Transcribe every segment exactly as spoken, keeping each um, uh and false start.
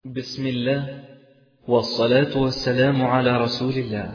بسم الله والصلاة والسلام على رسول الله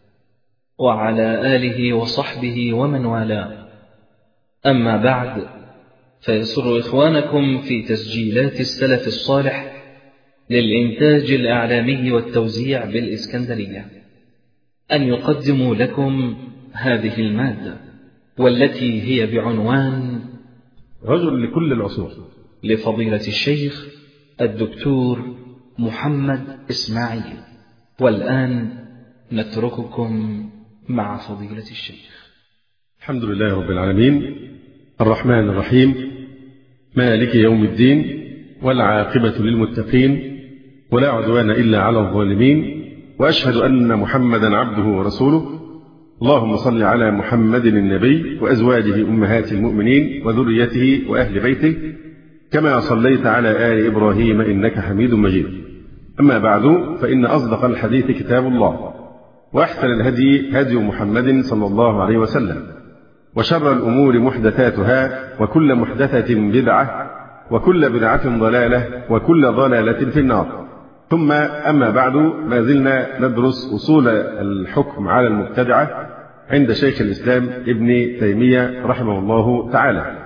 وعلى آله وصحبه ومن والاه. أما بعد، فيسر إخوانكم في تسجيلات السلف الصالح للإنتاج الإعلامي والتوزيع بالإسكندرية أن يقدموا لكم هذه المادة، والتي هي بعنوان رجل لكل العصور، لفضيلة الشيخ الدكتور محمد إسماعيل. والآن نترككم مع فضيلة الشيخ. الحمد لله رب العالمين، الرحمن الرحيم، مالك يوم الدين، والعاقبة للمتقين، ولا عدوان إلا على الظالمين، وأشهد أن محمدا عبده ورسوله. اللهم صل على محمد النبي وأزواجه أمهات المؤمنين وذريته وأهل بيته كما صليت على آل إبراهيم إنك حميد مجيد. أما بعد، فإن أصدق الحديث كتاب الله، وأحسن الهدي هدي محمد صلى الله عليه وسلم، وشر الأمور محدثاتها، وكل محدثة بدعة، وكل بدعة ضلالة، وكل ضلالة في النار. ثم أما بعد، ما زلنا ندرس أصول الحكم على المبتدعة عند شيخ الإسلام ابن تيمية رحمه الله تعالى.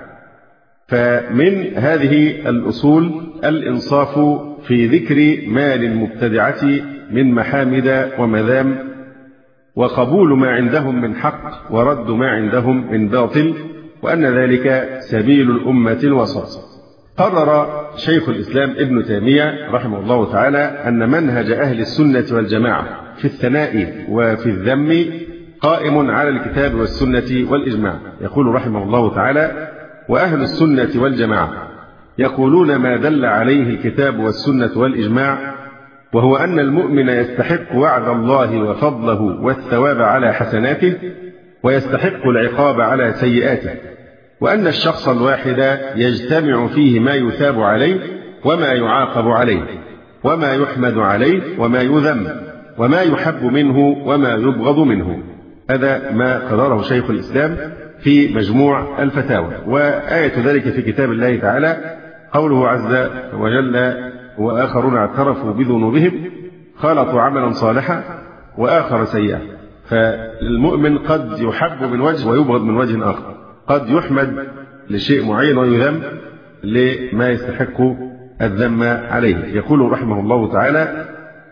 فمن هذه الأصول الإنصاف في ذكر ما للمبتدعة من محامد ومذام، وقبول ما عندهم من حق ورد ما عندهم من باطل، وأن ذلك سبيل الأمة الوسط. قرر شيخ الإسلام ابن تيمية رحمه الله تعالى أن منهج أهل السنة والجماعة في الثناء وفي الذم قائم على الكتاب والسنة والإجماع. يقول رحمه الله تعالى: وأهل السنة والجماعة يقولون ما دل عليه الكتاب والسنة والإجماع، وهو أن المؤمن يستحق وعد الله وفضله والثواب على حسناته، ويستحق العقاب على سيئاته، وأن الشخص الواحد يجتمع فيه ما يثاب عليه وما يعاقب عليه، وما يحمد عليه وما يذم، وما يحب منه وما يبغض منه. هذا ما قرره شيخ الإسلام في مجموع الفتاوى. وآية ذلك في كتاب الله تعالى قوله عز وجل: وآخرون اعترفوا بذنوبهم خلطوا عملا صالحا وآخر سيئا. فالمؤمن قد يحب من وجه ويبغض من وجه آخر، قد يحمد لشيء معين ويذم لما يستحق الذم عليه. يقول رحمه الله تعالى: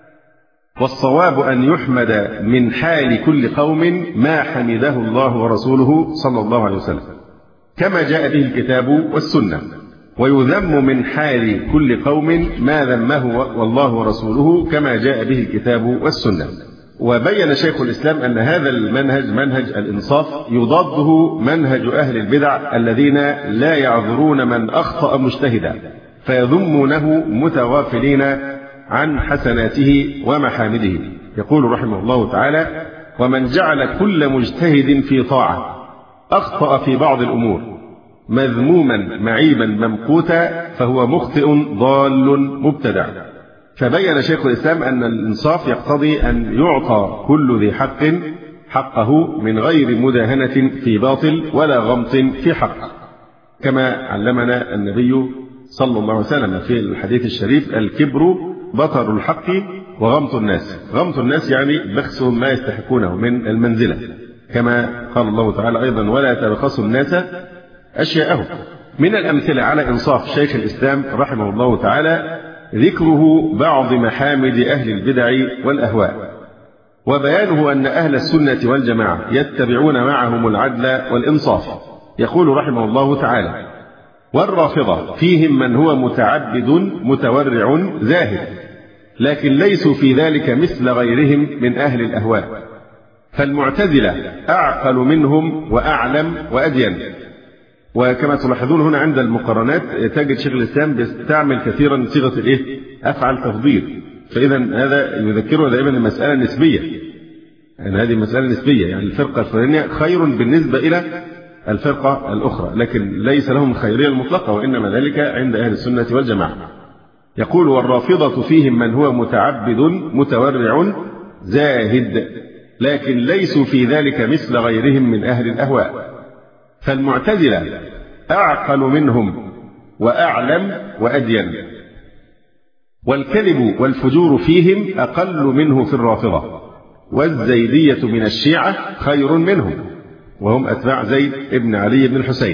والصواب أن يحمد من حال كل قوم ما حمده الله ورسوله صلى الله عليه وسلم كما جاء به الكتاب والسنة، ويذم من حال كل قوم ما ذمه والله ورسوله كما جاء به الكتاب والسنة. وبين شيخ الإسلام أن هذا المنهج منهج الإنصاف يضاده منهج أهل البدع الذين لا يعذرون من أخطأ مجتهدا فيذمونه متغافلين عن حسناته ومحامده. يقول رحمه الله تعالى: ومن جعل كل مجتهد في طاعة أخطأ في بعض الأمور مذموما معيبا ممقوتا فهو مخطئ ضال مبتدع. فبين شيخ الإسلام أن الإنصاف يقتضي أن يعطى كل ذي حق حقه من غير مداهنة في باطل ولا غمط في حق، كما علمنا النبي صلى الله عليه وسلم في الحديث الشريف: الكبر بطر الحق وغمط الناس. غمط الناس يعني بخسهم ما يستحقونه من المنزلة، كما قال الله تعالى أيضا: ولا تبخسوا الناس أشياءهم. من الأمثلة على إنصاف شيخ الإسلام رحمه الله تعالى ذكره بعض محامد أهل البدع والأهواء، وبيانه أن أهل السنة والجماعة يتبعون معهم العدل والإنصاف. يقول رحمه الله تعالى: والرافضة فيهم من هو متعبد متورع زاهد، لكن ليسوا في ذلك مثل غيرهم من أهل الأهواء. فالمعتزلة أعقل منهم وأعلم وأدين. وكما تلاحظون هنا عند المقارنات تجد شيخ الإسلام بيستعمل كثيرا صيغة الإيه؟ أفعل تفضيل. فإذا هذا يذكرنا دائما المسألة النسبية، يعني هذه مسألة نسبية، يعني الفرقة الفلانية خير بالنسبة إلى الفرقة الأخرى، لكن ليس لهم الخيرية المطلقة، وإنما ذلك عند أهل السنة والجماعة. يقول: والرافضة فيهم من هو متعبد متورع زاهد، لكن ليسوا في ذلك مثل غيرهم من أهل الأهواء. فالمعتزلة أعقل منهم وأعلم وأدين. والكذب والفجور فيهم أقل منه في الرافضة، والزيدية من الشيعة خير منهم، وهم أتباع زيد بن علي بن الحسين،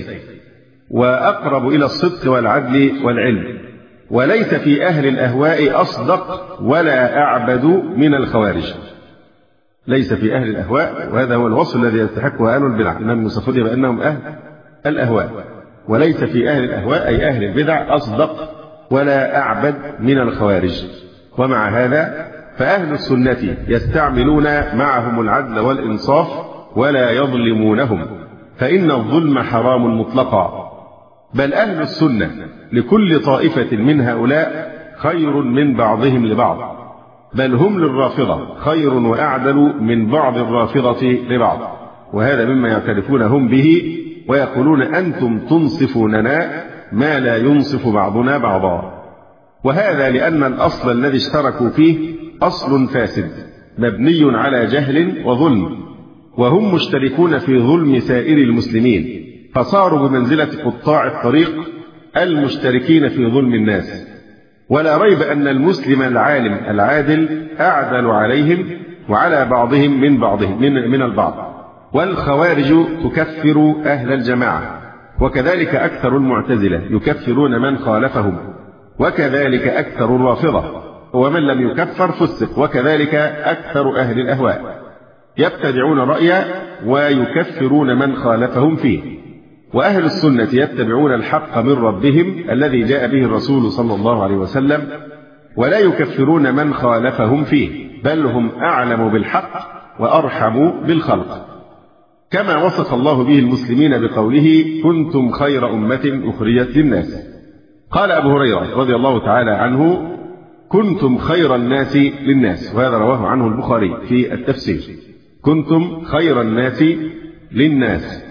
وأقرب إلى الصدق والعدل والعلم، وليس في أهل الأهواء أصدق ولا أعبد من الخوارج. ليس في أهل الأهواء، وهذا هو الوصف الذي يستحقه أهل البدع، إنهم يوصفون بأنهم أهل الأهواء، وليس في أهل الأهواء أي أهل البدع أصدق ولا أعبد من الخوارج. ومع هذا فأهل السنة يستعملون معهم العدل والإنصاف ولا يظلمونهم، فإن الظلم حرام مطلقا، بل أهل السنة لكل طائفة من هؤلاء خير من بعضهم لبعض، بل هم للرافضة خير وأعدل من بعض الرافضة لبعض، وهذا مما يعترفون هم به، ويقولون أنتم تنصفوننا ما لا ينصف بعضنا بعضا. وهذا لأن الأصل الذي اشتركوا فيه أصل فاسد مبني على جهل وظلم، وهم مشتركون في ظلم سائر المسلمين، فصاروا بمنزلة قطاع الطريق المشتركين في ظلم الناس. ولا ريب أن المسلم العالم العادل أعدل عليهم وعلى بعضهم من بعضهم من, من البعض. والخوارج تكفر أهل الجماعة، وكذلك أكثر المعتزلة يكفرون من خالفهم، وكذلك أكثر الرافضة، ومن لم يكفر فسق، وكذلك أكثر أهل الأهواء يبتدعون رأيا ويكفرون من خالفهم فيه. وأهل السنة يتبعون الحق من ربهم الذي جاء به الرسول صلى الله عليه وسلم، ولا يكفرون من خالفهم فيه، بل هم أعلم بالحق وأرحم بالخلق، كما وصف الله به المسلمين بقوله كنتم خير أمة أخرجت للناس. قال أبو هريرة رضي الله تعالى عنه كنتم خير الناس للناس، وهذا رواه عنه البخاري في التفسير، كنتم خير الناس للناس.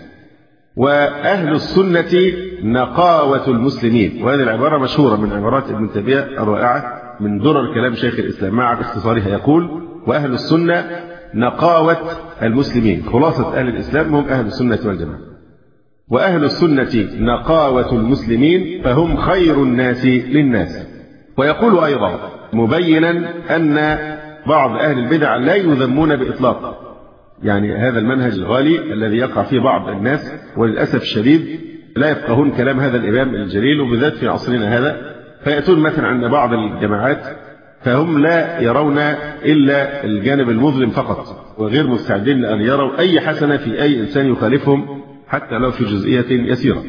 وأهل السنة نقاوة المسلمين، وهذه العبارة مشهورة من عبارات ابن تيمية الرائعة من درر كلام شيخ الإسلام مع اختصارها، يقول وأهل السنة نقاوة المسلمين، خلاصة أهل الإسلام هم أهل السنة والجماعة. وأهل السنة نقاوة المسلمين فهم خير الناس للناس. ويقول أيضا مبينا أن بعض أهل البدع لا يذمون بإطلاق، يعني هذا المنهج الغالي الذي يقع فيه بعض الناس وللأسف الشديد لا يفقهون كلام هذا الإمام الجليل، وبالذات في عصرنا هذا، فيأتون مثلا عند بعض الجماعات فهم لا يرون إلا الجانب المظلم فقط، وغير مستعدين لأن يروا أي حسنة في أي إنسان يخالفهم حتى لو في جزئية يسيرة،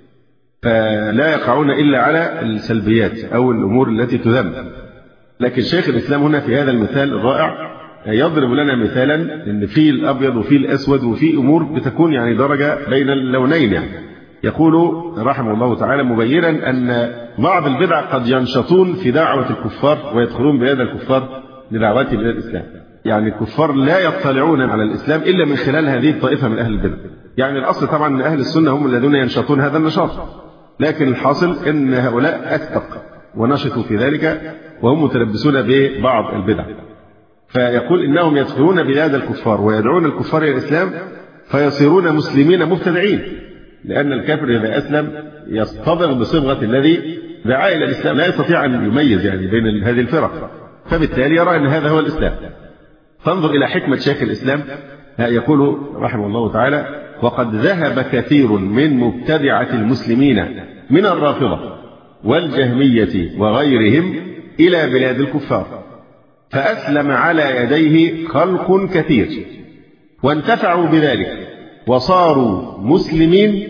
فلا يقعون إلا على السلبيات أو الأمور التي تذم. لكن شيخ الإسلام هنا في هذا المثال الرائع يضرب لنا مثالا ان في الابيض وفي الاسود وفي امور بتكون يعني درجه بين اللونين، يعني يقول رحمه الله تعالى مبينا ان بعض البدع قد ينشطون في دعوه الكفار ويدخلون بهذا الكفار لدعوتهم الى الاسلام، يعني الكفار لا يطلعون على الاسلام الا من خلال هذه الطائفه من اهل البدع. يعني الاصل طبعا ان اهل السنه هم الذين ينشطون هذا النشاط، لكن الحاصل ان هؤلاء اسبق ونشطوا في ذلك وهم متلبسون ببعض البدع، فيقول إنهم يدخلون بلاد الكفار ويدعون الكفار إلى الإسلام فيصيرون مسلمين مبتدعين، لأن الكافر إذا أسلم يصطبغ بصبغة الذي دعا إلى الإسلام، لا يستطيع أن يميز يعني بين هذه الفرق، فبالتالي يرى أن هذا هو الإسلام. فانظر إلى حكمة شيخ الإسلام، يقول رحمه الله تعالى وقد ذهب كثير من مبتدعة المسلمين من الرافضة والجهمية وغيرهم إلى بلاد الكفار، فأسلم على يديه خلق كثير وانتفعوا بذلك وصاروا مسلمين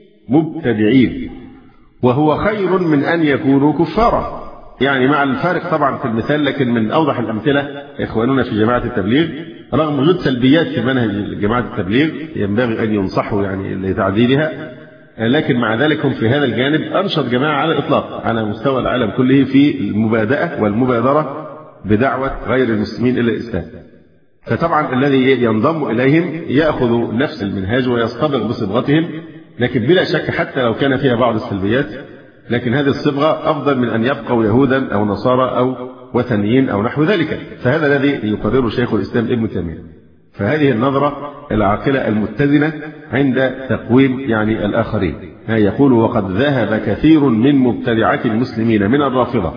مبتدعين، وهو خير من أن يكونوا كفارا. يعني مع الفارق طبعا في المثال، لكن من أوضح الأمثلة إخواننا في جماعة التبليغ رغم وجود سلبيات في منهج جماعة التبليغ ينبغي أن ينصحوا يعني لتعديلها، لكن مع ذلك هم في هذا الجانب أنشط جماعة على الإطلاق على مستوى العالم كله في المبادئة والمبادرة بدعوة غير المسلمين إلى الإسلام. فطبعا الذي ينضم إليهم يأخذ نفس المنهاج ويصطبغ بصبغتهم، لكن بلا شك حتى لو كان فيها بعض السلبيات، لكن هذه الصبغة أفضل من أن يبقوا يهودا أو نصارى أو وثنيين أو نحو ذلك. فهذا الذي يقرره شيخ الإسلام ابن تيمية. فهذه النظرة العاقلة المتزنة عند تقويم يعني الآخرين. يقول وقد ذهب كثير من مبتدعة المسلمين من الرافضة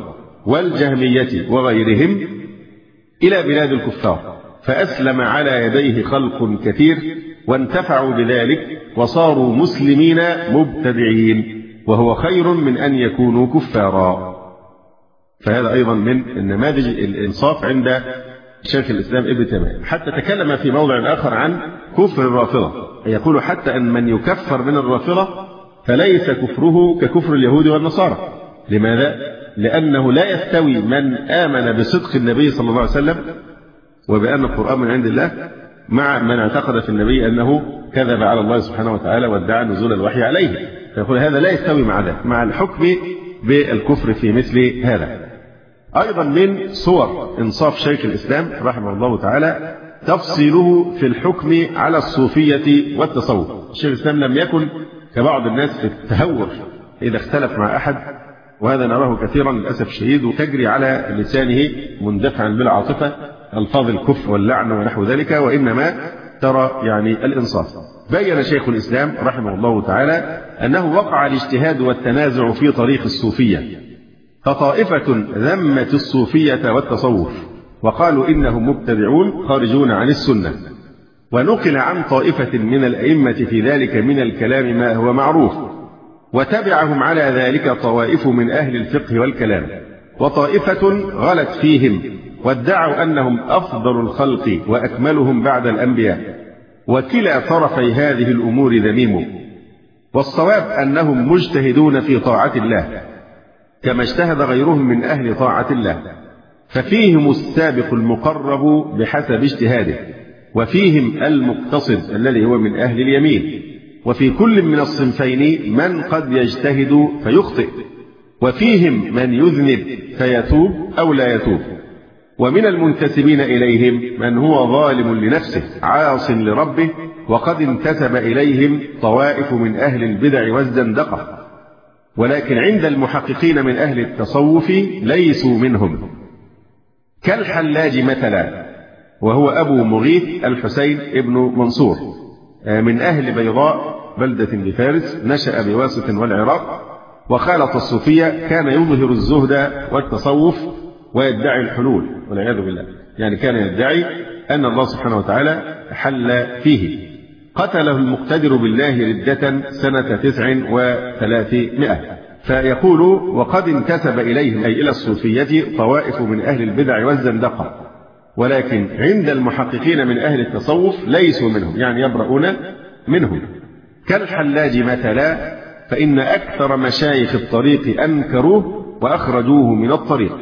والجهمية وغيرهم إلى بلاد الكفار، فأسلم على يديه خلق كثير وانتفعوا بذلك وصاروا مسلمين مبتدعين، وهو خير من أن يكونوا كفارا. فهذا أيضا من النماذج الإنصاف عند شيخ الإسلام ابن تيمية. حتى تكلم في موضع آخر عن كفر الرافضة، يقول حتى أن من يكفر من الرافضة فليس كفره ككفر اليهود والنصارى. لماذا؟ لأنه لا يستوي من آمن بصدق النبي صلى الله عليه وسلم وبأن القرآن من عند الله مع من اعتقد في النبي أنه كذب على الله سبحانه وتعالى وادعى نزول الوحي عليه. فيقول هذا لا يستوي مع ذلك، مع الحكم بالكفر في مثل هذا. أيضا من صور إنصاف شيخ الإسلام رحمه الله تعالى تفصيله في الحكم على الصوفية والتصوف. شيخ الإسلام لم يكن كبعض الناس في التهور إذا اختلف مع أحد، وهذا نراه كثيرا للأسف الشديد، وتجري على لسانه مندفعا بالعاطفة ألفاظ الكفر واللعن ونحو ذلك، وإنما ترى يعني الإنصاف. بين شيخ الإسلام رحمه الله تعالى أنه وقع الاجتهاد والتنازع في طريق الصوفية، فطائفة ذمت الصوفية والتصوف وقالوا إنهم مبتدعون خارجون عن السنة، ونقل عن طائفة من الأئمة في ذلك من الكلام ما هو معروف، وتبعهم على ذلك طوائف من أهل الفقه والكلام، وطائفة غلت فيهم وادعوا أنهم أفضل الخلق وأكملهم بعد الأنبياء، وكلا طرفي هذه الأمور ذميم، والصواب أنهم مجتهدون في طاعة الله كما اجتهد غيرهم من أهل طاعة الله، ففيهم السابق المقرب بحسب اجتهاده، وفيهم المقتصد الذي هو من أهل اليمين، وفي كل من الصنفين من قد يجتهد فيخطئ، وفيهم من يذنب فيتوب أو لا يتوب، ومن المنتسبين إليهم من هو ظالم لنفسه عاص لربه، وقد انتسب إليهم طوائف من أهل البدع والزندقة، ولكن عند المحققين من أهل التصوف ليسوا منهم، كالحلاج مثلا، وهو أبو مغيث الحسين ابن منصور من أهل بيضاء بلدة بفارس، نشأ بواسط والعراق، وخالط الصوفية، كان يظهر الزهد والتصوف ويدعي الحلول والعياذ بالله، يعني كان يدعي أن الله سبحانه وتعالى حل فيه. قتله المقتدر بالله ردة سنة تسع وثلاثمائة. فيقول وقد انتسب إليهم أي إلى الصوفية طوائف من أهل البدع والزندقة، ولكن عند المحققين من أهل التصوف ليسوا منهم، يعني يبرؤون منهم، كالحلاج مثلا، فإن أكثر مشايخ الطريق أنكروه وأخرجوه من الطريق،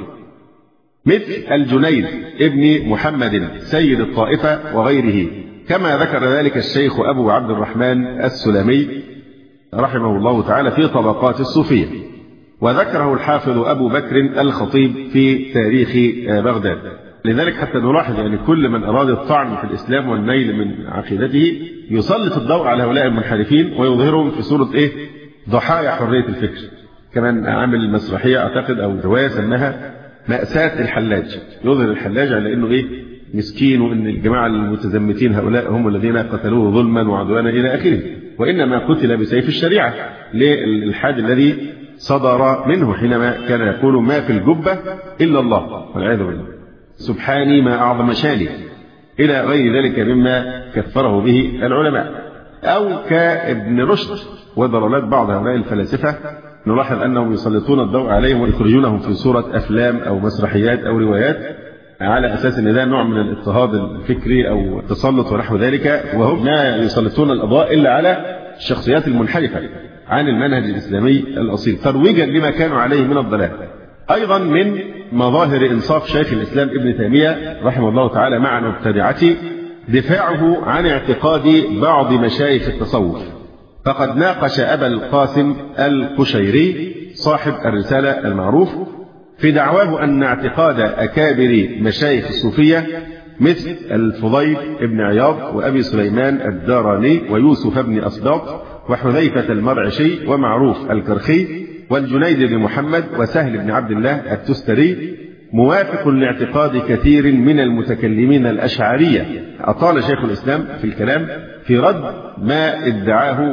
مثل الجنيد ابن محمد سيد الطائفة وغيره، كما ذكر ذلك الشيخ أبو عبد الرحمن السلمي رحمه الله تعالى في طبقات الصوفية، وذكره الحافظ أبو بكر الخطيب في تاريخ بغداد. لذلك حتى نلاحظ يعني كل من أراد الطعن في الإسلام والنيل من عقيدته يسلط الضوء على هؤلاء المنحرفين ويظهرهم في صورة إيه؟ ضحايا حرية الفكر. كمان عامل مسرحية أعتقد أو رواية سماها مأساة الحلاج، يظهر الحلاج على أنه إيه؟ مسكين، وأن الجماعة المتزمتين هؤلاء هم الذين قتلوه ظلما وعدوانا إلى آخره، وإنما قتل بسيف الشريعة للإلحاد الذي صدر منه حينما كان يقول ما في الجبة إلا الله والعياذ بالله، سبحاني ما أعظم شاني، إلى غير ذلك مما كفره به العلماء. أو كابن رشد وضلالات بعض هؤلاء الفلاسفة، نلاحظ أنهم يسلطون الضوء عليهم ويخرجونهم في صورة أفلام أو مسرحيات أو روايات على أساس أن ده نوع من الاضطهاد الفكري أو التسلط ونحو ذلك، وهم ما يسلطون الأضواء إلا على الشخصيات المنحرفة عن المنهج الإسلامي الأصيل ترويجا لما كانوا عليه من الضلال. أيضا من مظاهر إنصاف شيخ الإسلام ابن تيمية رحمه الله تعالى مع مبتدعته دفاعه عن اعتقاد بعض مشايخ التصوف، فقد ناقش أبا القاسم القشيري صاحب الرسالة المعروف في دعواه أن اعتقاد أكابر مشايخ الصوفية مثل الفضيل بن عياض وأبي سليمان الداراني ويوسف بن أسباط وحذيفة المرعشي ومعروف الكرخي والجنيد بن محمد وسهل بن عبد الله التستري موافق لاعتقاد كثير من المتكلمين الأشعرية. أطال شيخ الإسلام في الكلام في رد ما ادعاه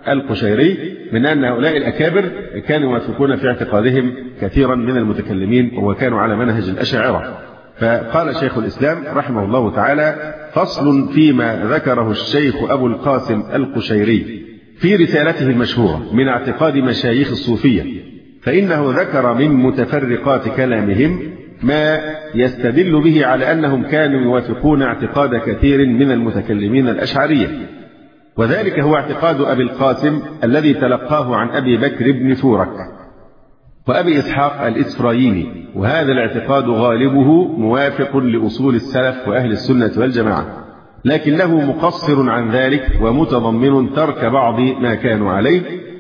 القشيري من أن هؤلاء الأكابر كانوا يوافقون في اعتقادهم كثيرا من المتكلمين وكانوا على منهج الأشاعرة. فقال شيخ الإسلام رحمه الله تعالى: فصل فيما ذكره الشيخ أبو القاسم القشيري في رسالته المشهورة من اعتقاد مشايخ الصوفية، فإنه ذكر من متفرقات كلامهم ما يستدل به على أنهم كانوا يوافقون اعتقاد كثير من المتكلمين الأشعرية، وذلك هو اعتقاد أبي القاسم الذي تلقاه عن أبي بكر بن فورك وأبي إسحاق الإسفرايني، وهذا الاعتقاد غالبه موافق لأصول السلف وأهل السنة والجماعة، لكنه مقصر عن ذلك ومتضمن ترك بعض ما كانوا عليه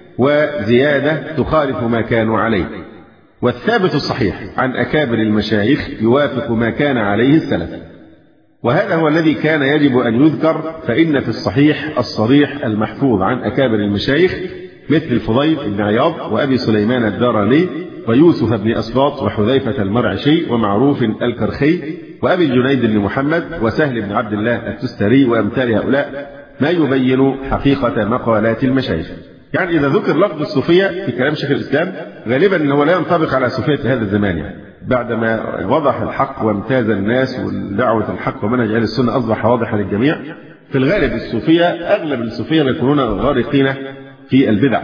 وزيادة تخالف ما كانوا عليه. والثابت الصحيح عن أكابر المشايخ يوافق ما كان عليه السلف، وهذا هو الذي كان يجب أن يذكر، فإن في الصحيح الصريح المحفوظ عن أكابر المشايخ مثل الفضيل بن عياض وأبي سليمان الداراني ويوسف بن أسباط وحذيفة المرعشي ومعروف الكرخي وأبي الجنيد بن محمد وسهل بن عبد الله التستري وأمثال هؤلاء ما يبين حقيقة مقالات المشايخ. يعني إذا ذكر لفظ الصوفية في كلام شيخ الإسلام غالبا أنه لا ينطبق على صوفية هذا الزمان، يعني بعدما وضح الحق وامتاز الناس والدعوة الحق ومنهج أهل السنة أصبح واضحا للجميع، في الغالب الصوفية أغلب الصوفية يكونون غارقين في البدع،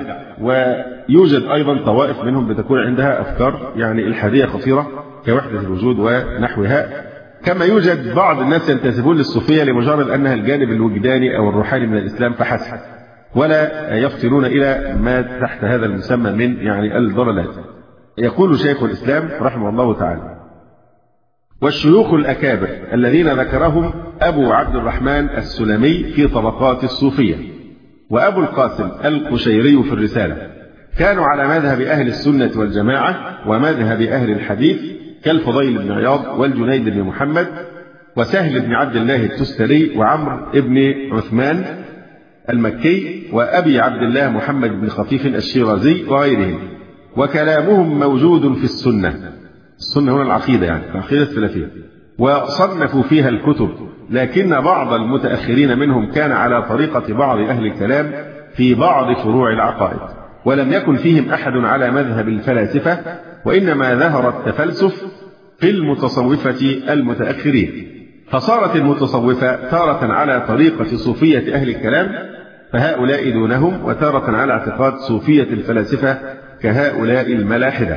ويوجد أيضا طوائف منهم بتكون عندها أفكار يعني الحادية خطيرة كوحدة الوجود ونحوها، كما يوجد بعض الناس ينتسبون للصوفية لمجرد أنها الجانب الوجداني أو الروحاني من الإسلام فحسب، ولا يفطنون إلى ما تحت هذا المسمى من يعني الضلالات. يقول شيخ الإسلام رحمه الله تعالى: والشيوخ الأكابر الذين ذكرهم أبو عبد الرحمن السلمي في طبقات الصوفية وأبو القاسم القشيري في الرسالة كانوا على مذهب أهل السنة والجماعة ومذهب أهل الحديث كالفضيل بن عياض والجنيد بن محمد وسهل بن عبد الله التستري وعمرو بن عثمان المكي وأبي عبد الله محمد بن خفيف الشيرازي وغيرهم، وكلامهم موجود في السنة. السنة هنا العقيدة، يعني العقيدة السلفية، وصنفوا فيها الكتب، لكن بعض المتأخرين منهم كان على طريقة بعض أهل الكلام في بعض فروع العقائد، ولم يكن فيهم أحد على مذهب الفلاسفة، وإنما ظهر التفلسف في المتصوفة المتأخرين، فصارت المتصوفة تارة على طريقة صوفية أهل الكلام فهؤلاء دونهم، وتارة على اعتقاد صوفية الفلاسفة كهؤلاء الملاحدة.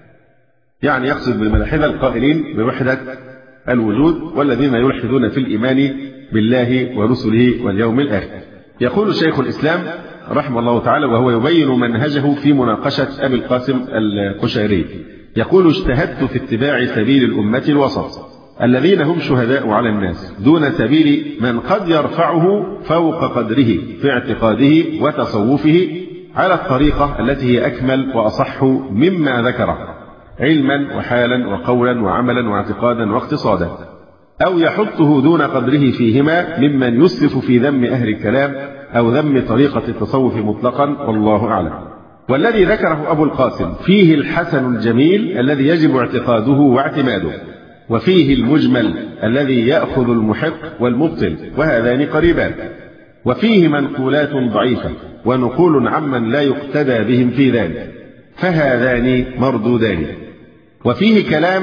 يعني يقصد بالملاحدة القائلين بوحدة الوجود والذين يلحدون في الإيمان بالله ورسله واليوم الآخر. يقول شيخ الإسلام رحمه الله تعالى وهو يبين منهجه في مناقشة أبي القاسم القشيري، يقول: اجتهدت في اتباع سبيل الأمة الوسط الذين هم شهداء على الناس دون سبيل من قد يرفعه فوق قدره في اعتقاده وتصوفه على الطريقة التي هي أكمل وأصح مما ذكره علما وحالا وقولا وعملا واعتقادا واقتصادا، أو يحطه دون قدره فيهما ممن يسرف في ذم أهل الكلام أو ذم طريقة التصوف مطلقا، والله أعلم. والذي ذكره أبو القاسم فيه الحسن الجميل الذي يجب اعتقاده واعتماده، وفيه المجمل الذي يأخذ المحق والمبطل وهذان قريبان، وفيه منقولات ضعيفة ونقول عمن لا يقتدى بهم في ذلك فهذان مردودان، وفيه كلام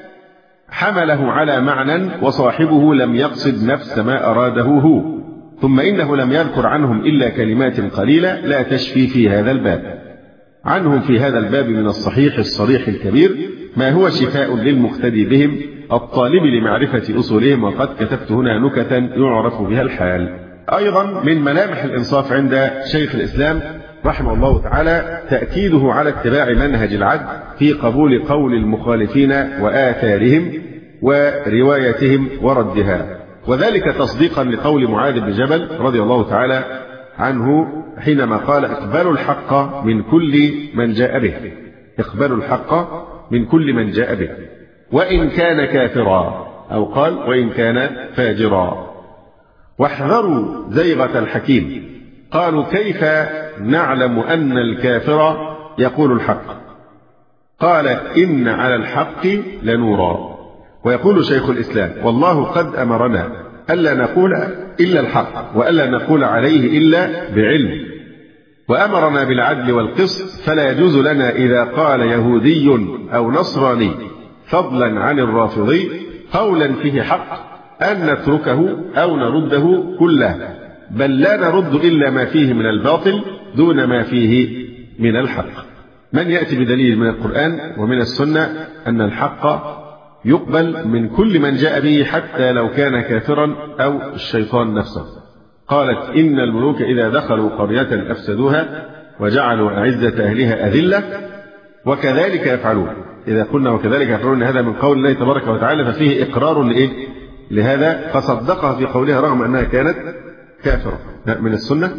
حمله على معنى وصاحبه لم يقصد نفس ما أراده هو، ثم إنه لم يذكر عنهم إلا كلمات قليلة لا تشفي في هذا الباب. عنهم في هذا الباب من الصحيح الصريح الكبير ما هو شفاء للمقتدي بهم الطالب لمعرفة أصولهم، وقد كتبت هنا نكتا يعرف بها الحال. أيضا من ملامح الإنصاف عند شيخ الإسلام رحمه الله تعالى تأكيده على اتباع منهج العدل في قبول قول المخالفين وآثارهم وروايتهم وردها، وذلك تصديقا لقول معاذ بن جبل رضي الله تعالى عنه حينما قال: اقبلوا الحق من كل من جاء به، اقبلوا الحق من كل من جاء به وإن كان كافرا، أو قال وإن كان فاجرا، واحذروا زيغة الحكيم. قالوا: كيف نعلم أن الكافر يقول الحق؟ قال: إن على الحق لنورا. ويقول شيخ الإسلام: والله قد أمرنا ألا نقول إلا الحق وألا نقول عليه إلا بعلم، وأمرنا بالعدل والقسط، فلا يجوز لنا إذا قال يهودي أو نصراني فضلا عن الرافضي قولا فيه حق أن نتركه أو نرده كله، بل لا نرد إلا ما فيه من الباطل دون ما فيه من الحق. من يأتي بدليل من القرآن ومن السنة أن الحق يقبل من كل من جاء به حتى لو كان كافرا أو الشيطان نفسه. قالت إن الملوك إذا دخلوا قرية أفسدوها وجعلوا أعزة أهلها أذلة وكذلك يفعلون. إذا قلنا وكذلك يفعلون هذا من قول الله تبارك وتعالى، ففيه إقرار لإيه؟ لهذا، فصدقها في قولها رغم أنها كانت كافرة. من السنة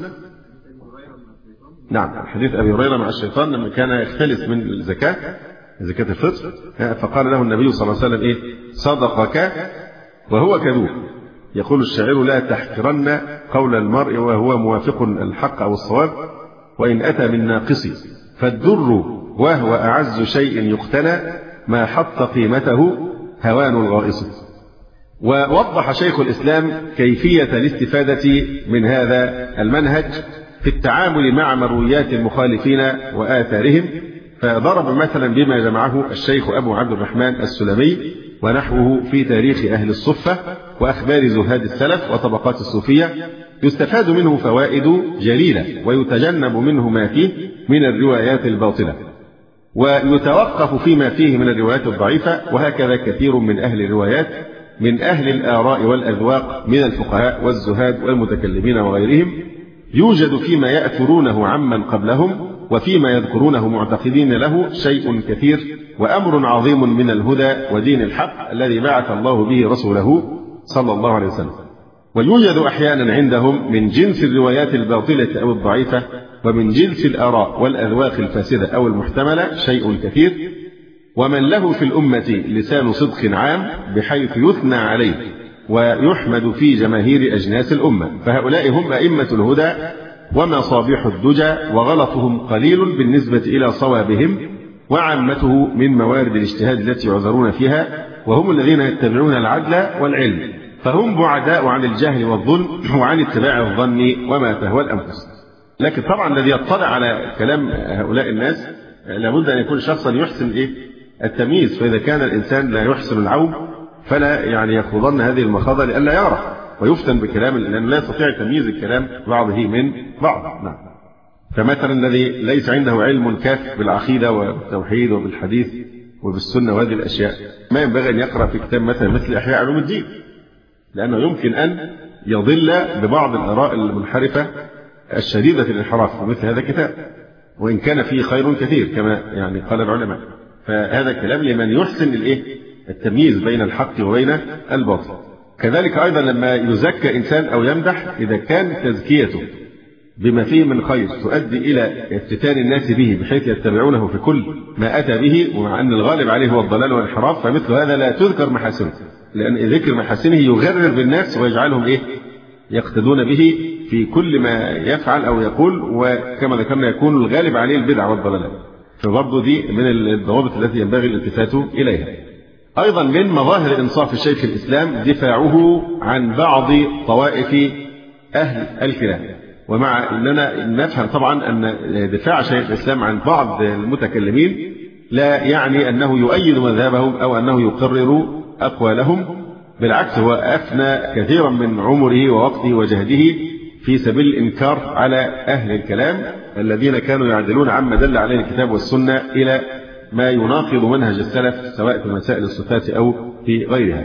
نعم حديث أبي هريرة مع الشيطان لما كان يختلس من الزكاة زكاة الفطر، فقال له النبي صلى الله عليه وسلم إيه؟ صدقك وهو كذوب. يقول الشاعر لا تحقرن قول المرء وهو موافق الحق أو الصواب وإن أتى من ناقص، فالدر وهو أعز شيء يقتنى ما حط قيمته هوان الغائص. ووضح شيخ الإسلام كيفية الاستفادة من هذا المنهج في التعامل مع مرويات المخالفين وآثارهم، فضرب مثلا بما جمعه الشيخ أبو عبد الرحمن السلمي ونحوه في تاريخ أهل الصفة وأخبار زهاد السلف وطبقات الصوفية، يستفاد منه فوائد جليلة ويتجنب منه ما فيه من الروايات الباطلة، ويتوقف فيما فيه من الروايات الضعيفة. وهكذا كثير من أهل الروايات من أهل الآراء والأذواق من الفقهاء والزهاد والمتكلمين وغيرهم يوجد فيما يأثرونه عمن قبلهم وفيما يذكرونه معتقدين له شيء كثير وأمر عظيم من الهدى ودين الحق الذي بعث الله به رسوله صلى الله عليه وسلم. ويوجد أحيانا عندهم من جنس الروايات الباطلة أو الضعيفة ومن جنس الآراء والأذواق الفاسدة أو المحتملة شيء كثير، ومن له في الأمة لسان صدق عام بحيث يثنى عليه ويحمد في جماهير أجناس الأمة، فهؤلاء هم أئمة الهدى ومصابيح الدجى، وغلطهم قليل بالنسبة إلى صوابهم، وعامته من موارد الاجتهاد التي يعذرون فيها، وهم الذين يتبعون العدل والعلم، فهم بعداء عن الجهل والظلم وعن اتباع الظن وما تهوى الأنفس. لكن طبعا الذي يطلع على كلام هؤلاء الناس لابد أن يكون شخصا يحسن إيه؟ التمييز، فإذا كان الإنسان لا يحسن العوم فلا يعني يخوضن هذه المخاضة لئلا يعرف ويفتن بكلام، لأنه لا يستطيع تمييز الكلام بعضه من بعض. نعم. فمثلا الذي ليس عنده علم كاف بالعقيدة والتوحيد وبالحديث وبالسنة وهذه الأشياء ما ينبغي أن يقرأ في كتاب مثلا مثل إحياء علوم الدين، لأنه يمكن أن يضل ببعض الآراء المنحرفة الشديدة الانحراف مثل هذا الكتاب، وإن كان فيه خير كثير كما يعني قال العلماء. فهذا كلام لمن يحسن الإيه؟ التمييز بين الحق وبين الباطل. كذلك أيضا لما يزكى إنسان أو يمدح، إذا كان تزكيته بما فيه من خير تؤدي إلى افتتان الناس به بحيث يتبعونه في كل ما أتى به، ومع أن الغالب عليه هو الضلال والانحراف، فمثل هذا لا تذكر محاسنه، لأن ذكر محاسنه يغرر بالناس ويجعلهم إيه؟ يقتدون به في كل ما يفعل أو يقول، وكما ذكرنا يكون الغالب عليه البدع والضلالات. فبرضه دي من الضوابط التي ينبغي الالتفات إليها. أيضا من مظاهر إنصاف الشيخ الإسلام دفاعه عن بعض طوائف أهل الكلام، ومع أننا نفهم طبعا أن دفاع شيخ الإسلام عن بعض المتكلمين لا يعني أنه يؤيد مذهبهم أو أنه يقرر أقوالهم، بالعكس هو أفنى كثيرا من عمره ووقته وجهده في سبيل الإنكار على أهل الكلام الذين كانوا يعدلون عما دل عليه الكتاب والسنة إلى ما يناقض منهج السلف سواء في مسائل الصفات أو في غيرها.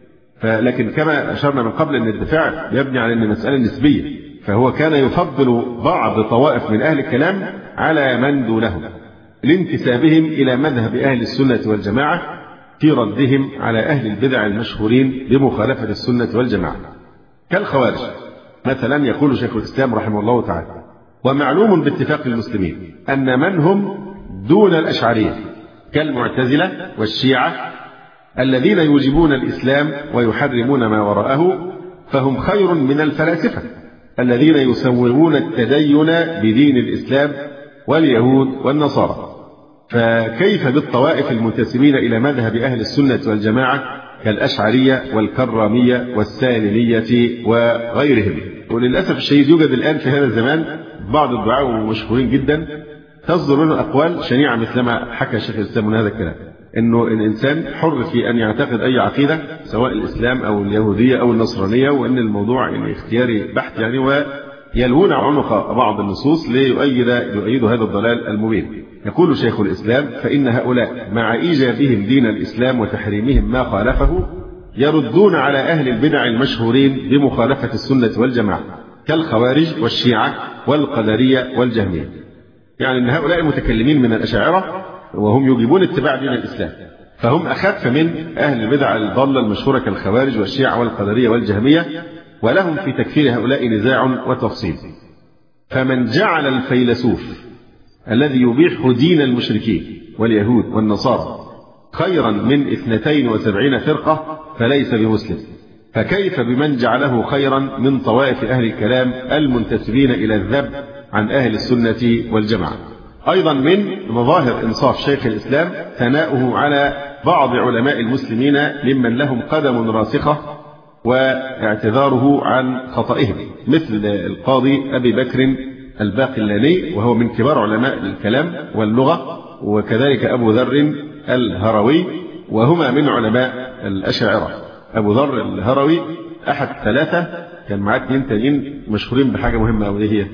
فلكن كما أشرنا من قبل أن الدفاع يبني على أن مسألة نسبية، فهو كان يفضل بعض طوائف من أهل الكلام على من دونهم لانتسابهم إلى مذهب أهل السنة والجماعة في ردهم على أهل البدع المشهورين بمخالفة السنة والجماعة كالخوارج مثلا. يقول شيخ الإسلام رحمه الله تعالى: ومعلوم باتفاق المسلمين أن من هم دون الأشعرية كالمعتزلة والشيعة الذين يوجبون الإسلام ويحرمون ما وراءه، فهم خير من الفلاسفة الذين يسوغون التدين بدين الإسلام واليهود والنصارى. فكيف بالطوائف المنتسبين إلى مذهب أهل السنة والجماعة كالأشعرية والكرامية والسالمية وغيرهم. وللأسف الشديد يوجد الآن في هذا الزمان بعض الدعاة مشهورين جدا تصدر منه أقوال شنيعة مثل ما حكى شيخ الإسلام من هذا الكلام، إنه الإنسان حر في أن يعتقد أي عقيدة سواء الإسلام أو اليهودية أو النصرانية، وإن الموضوع يعني اختياري بحت يعني، ويلوون عنق بعض النصوص ليؤيد يؤيد هذا الضلال المبين. يقول شيخ الإسلام: فإن هؤلاء مع إيجابهم دين الإسلام وتحريمهم ما خالفه يردون على أهل البدع المشهورين بمخالفة السنة والجماعة كالخوارج والشيعة والقدرية والجهمية. يعني أن هؤلاء المتكلمين من الأشاعرة وهم يجيبون اتباع دين الإسلام، فهم أخف من أهل البدع الضالة المشهورة كالخوارج والشيعة والقدرية والجهمية، ولهم في تكفير هؤلاء نزاع وتفصيل. فمن جعل الفيلسوف الذي يبيح دين المشركين واليهود والنصارى خيرا من اثنتين وسبعين فرقة فليس بمسلم، فكيف بمن جعله خيرا من طوائف أهل الكلام المنتسبين إلى الذب عن أهل السنة والجماعة. أيضا من مظاهر إنصاف شيخ الإسلام ثناؤه على بعض علماء المسلمين ممن لهم قدم راسخة واعتذاره عن خطئهم، مثل القاضي أبي بكر الباقلاني وهو من كبار علماء الكلام واللغة، وكذلك أبو ذر الهروي وهما من علماء الأشاعرة. أبو ذر الهروي أحد ثلاثة، كان معاه اثنين تانيين مشهورين بحاجة مهمة أو هي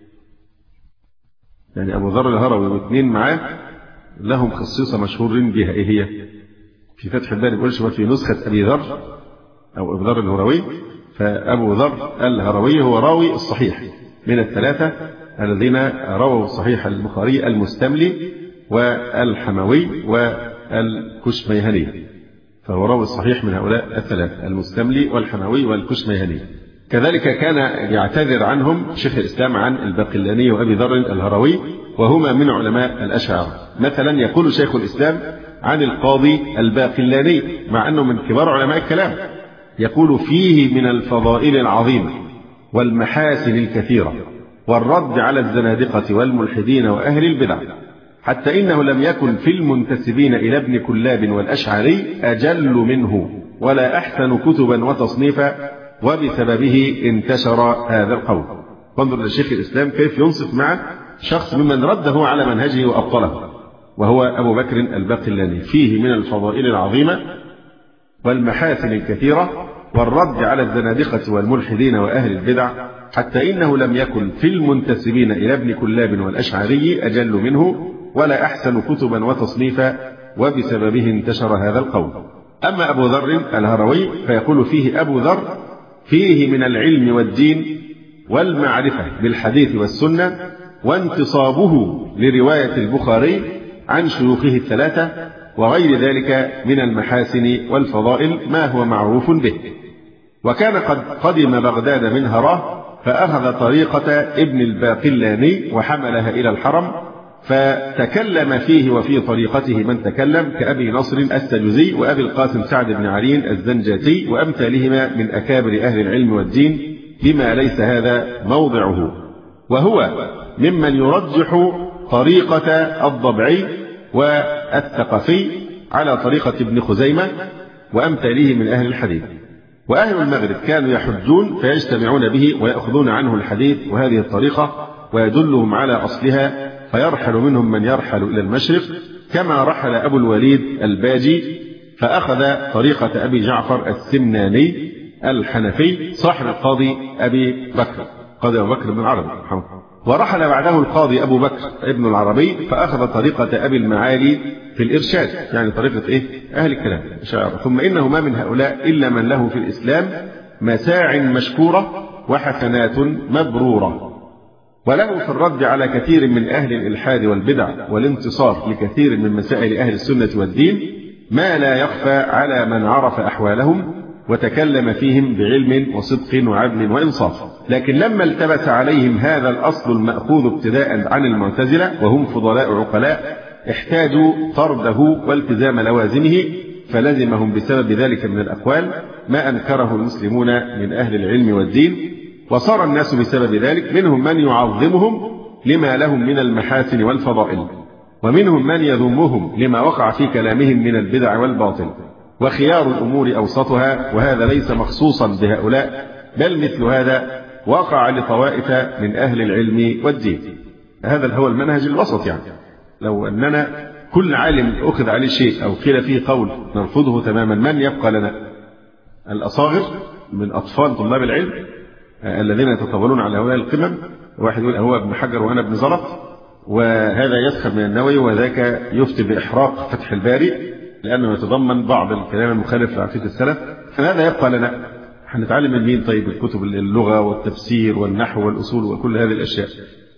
يعني أبو ذر الهروي واثنين معاه لهم خصيصة مشهورين بها. إيه هي؟ في فتح الباري بيقولش في نسخة أبي ذر أو أبو ذر الهروي، فأبو ذر الهروي هو راوي الصحيح من الثلاثة الذين رووا صحيح البخاري: المستملي والحموي والكشميهني، فهو راوي الصحيح من هؤلاء الثلاثة: المستملي والحموي والكشميهني. كذلك كان يعتذر عنهم شيخ الإسلام عن الباقلاني وأبي ذر الهروي وهما من علماء الأشاعرة. مثلا يقول شيخ الإسلام عن القاضي الباقلاني مع أنه من كبار علماء الكلام، يقول: فيه من الفضائل العظيمة والمحاسن الكثيرة والرد على الزنادقة والملحدين وأهل البدع، حتى إنه لم يكن في المنتسبين إلى ابن كلاب والأشعري أجل منه ولا أحسن كتبا وتصنيفا، وبسببه انتشر هذا القول. وانظر لشيخ الإسلام كيف ينصف مع شخص ممن رده على منهجه وأبطله، وهو أبو بكر الباقلاني: فيه من الفضائل العظيمة والمحاسن الكثيرة والرد على الزنادقة والملحدين وأهل البدع، حتى إنه لم يكن في المنتسبين إلى ابن كلاب والأشعري أجل منه ولا أحسن كتبا وتصنيفا، وبسببه انتشر هذا القول. أما أبو ذر الهروي فيقول فيه أبو ذر: فيه من العلم والدين والمعرفة بالحديث والسنة وانتصابه لرواية البخاري عن شيوخه الثلاثة وغير ذلك من المحاسن والفضائل ما هو معروف به. وكان قد قدم بغداد من هراه فأخذ طريقة ابن الباقلاني وحملها إلى الحرم، فتكلم فيه وفي طريقته من تكلم كأبي نصر السجزي وأبي القاسم سعد بن علي الزنجاتي وأمثالهما من أكابر أهل العلم والدين، بما ليس هذا موضعه. وهو ممن يرجح طريقة الضبعي والثقفي على طريقة ابن خزيمة وأمثاله من أهل الحديث. وأهل المغرب كانوا يحجون فيجتمعون به ويأخذون عنه الحديث وهذه الطريقة ويدلهم على أصلها، فيرحل منهم من يرحل إلى المشرق، كما رحل أبو الوليد الباجي فأخذ طريقة أبي جعفر السمناني الحنفي صاحب القاضي أبي بكر قاضي أبو بكر بن العربي، ورحل بعده القاضي أبو بكر ابن العربي فأخذ طريقة أبي المعالي في الإرشاد، يعني طريقة إيه؟ أهل الكلام. ثم إنه ما من هؤلاء إلا من له في الإسلام مساع مشكورة وحسنات مبرورة، وله في الرد على كثير من أهل الإلحاد والبدع والانتصار لكثير من مسائل أهل السنة والدين ما لا يخفى على من عرف أحوالهم وتكلم فيهم بعلم وصدق وعدل وإنصاف. لكن لما التبس عليهم هذا الأصل المأخوذ ابتداء عن المعتزلة وهم فضلاء عقلاء، احتاجوا طرده والتزام لوازمه، فلزمهم بسبب ذلك من الأقوال ما أنكره المسلمون من أهل العلم والدين، وصار الناس بسبب ذلك منهم من يعظمهم لما لهم من المحاسن والفضائل، ومنهم من يذمهم لما وقع في كلامهم من البدع والباطل. وخيار الأمور أوسطها، وهذا ليس مخصوصا بهؤلاء، بل مثل هذا وقع لطوائف من أهل العلم والدين. هذا هو المنهج الوسط. يعني لو أننا كل عالم أخذ عليه شيء أو قيل فيه قول نرفضه تماما، من يبقى لنا؟ الأصاغر من أطفال طلاب العلم الذين يتطاولون على هؤلاء القمم. واحد يقول هو ابن حجر وأنا ابن زلط، وهذا يسخر من النووي، وذاك يفتي بإحراق فتح الباري لأنه يتضمن بعض الكلام المخالف لعقيدة السلف. فهذا يبقى لنا. هنتعلم من مين طيب؟ الكتب اللغة والتفسير والنحو والأصول وكل هذه الأشياء.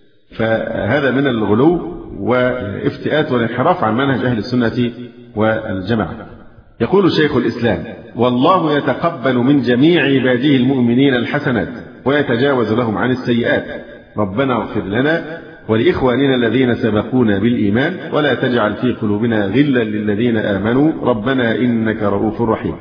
فهذا من الغلو وافتئات والانحراف عن منهج أهل السنة والجماعة. يقول شيخ الإسلام: والله يتقبل من جميع عباده المؤمنين الحسنات ويتجاوز لهم عن السيئات. ربنا اغفر لنا ولإخواننا الذين سبقونا بالإيمان ولا تجعل في قلوبنا غلا للذين آمنوا ربنا إنك رؤوف رحيم.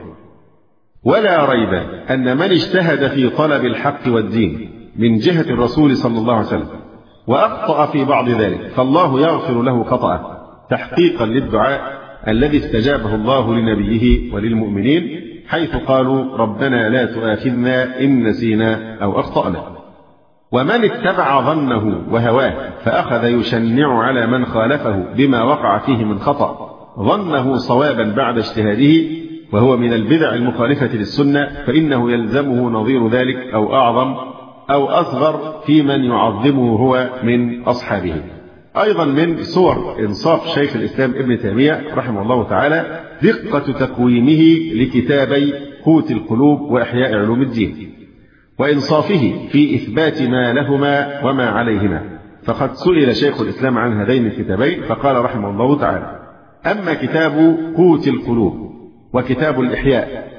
ولا ريب أن من اجتهد في طلب الحق والدين من جهة الرسول صلى الله عليه وسلم وأخطأ في بعض ذلك فالله يغفر له خطأه تحقيقا للدعاء الذي استجابه الله لنبيه وللمؤمنين حيث قالوا ربنا لا تؤاخذنا إن نسينا أو أخطأنا. ومن اتبع ظنه وهواه فأخذ يشنع على من خالفه بما وقع فيه من خطأ ظنه صوابا بعد اجتهاده وهو من البدع المخالفة للسنة، فإنه يلزمه نظير ذلك أو أعظم أو أصغر في من يعظمه هو من أصحابه. أيضا من صور إنصاف شيخ الإسلام ابن تيمية رحمه الله تعالى دقة تقويمه لكتابي قوت القلوب وإحياء علوم الدين، وإنصافه في إثبات ما لهما وما عليهما. فقد سئل شيخ الإسلام عن هذين الكتابين فقال رحمه الله تعالى: أما كتاب قوت القلوب وكتاب الإحياء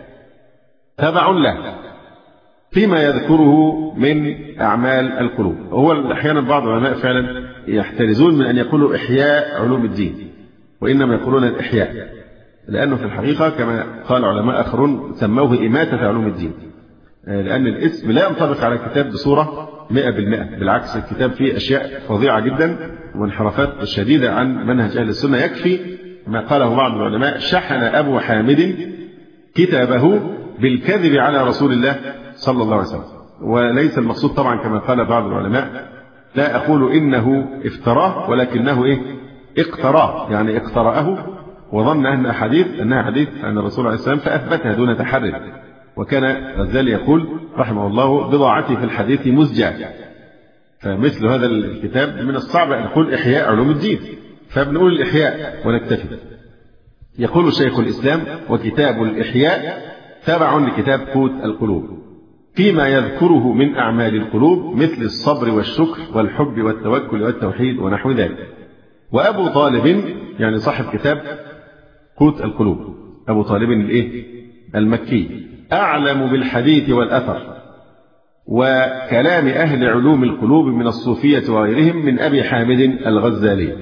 تبع له فيما يذكره من أعمال القلوب. هو أحيانا بعض العلماء فعلا يحترزون من أن يقولوا إحياء علوم الدين، وإنما يقولون الإحياء، لأنه في الحقيقة كما قال علماء آخرون سموه إماتة علوم الدين، لأن الاسم لا ينطبق على الكتاب بصورة مئة بالمئة. بالعكس الكتاب فيه أشياء فظيعة جدا وانحرافات شديدة عن منهج أهل السنة. يكفي ما قاله بعض العلماء: شحن أبو حامد كتابه بالكذب على رسول الله صلى الله عليه وسلم. وليس المقصود طبعا كما قال بعض العلماء، لا أقول إنه افتراه ولكنه إيه؟ اقتراه، يعني اقترأه وظن أن حديث أنها حديث عن الرسول عليه السلام فأثبتها دون تحرر. وكان غزالي يقول رحمه الله: بضاعتي في الحديث مزجاة. فمثل هذا الكتاب من الصعب أن نقول إحياء علوم الدين، فبنقول الإحياء ونكتفي. يقول شيخ الإسلام: وكتاب الإحياء تبع لكتاب قوت القلوب فيما يذكره من أعمال القلوب مثل الصبر والشكر والحب والتوكل والتوحيد ونحو ذلك. وأبو طالب يعني صاحب كتاب قوت القلوب أبو طالب الإيه؟ المكي أعلم بالحديث والأثر وكلام أهل علوم القلوب من الصوفية وغيرهم من أبي حامد الغزالي.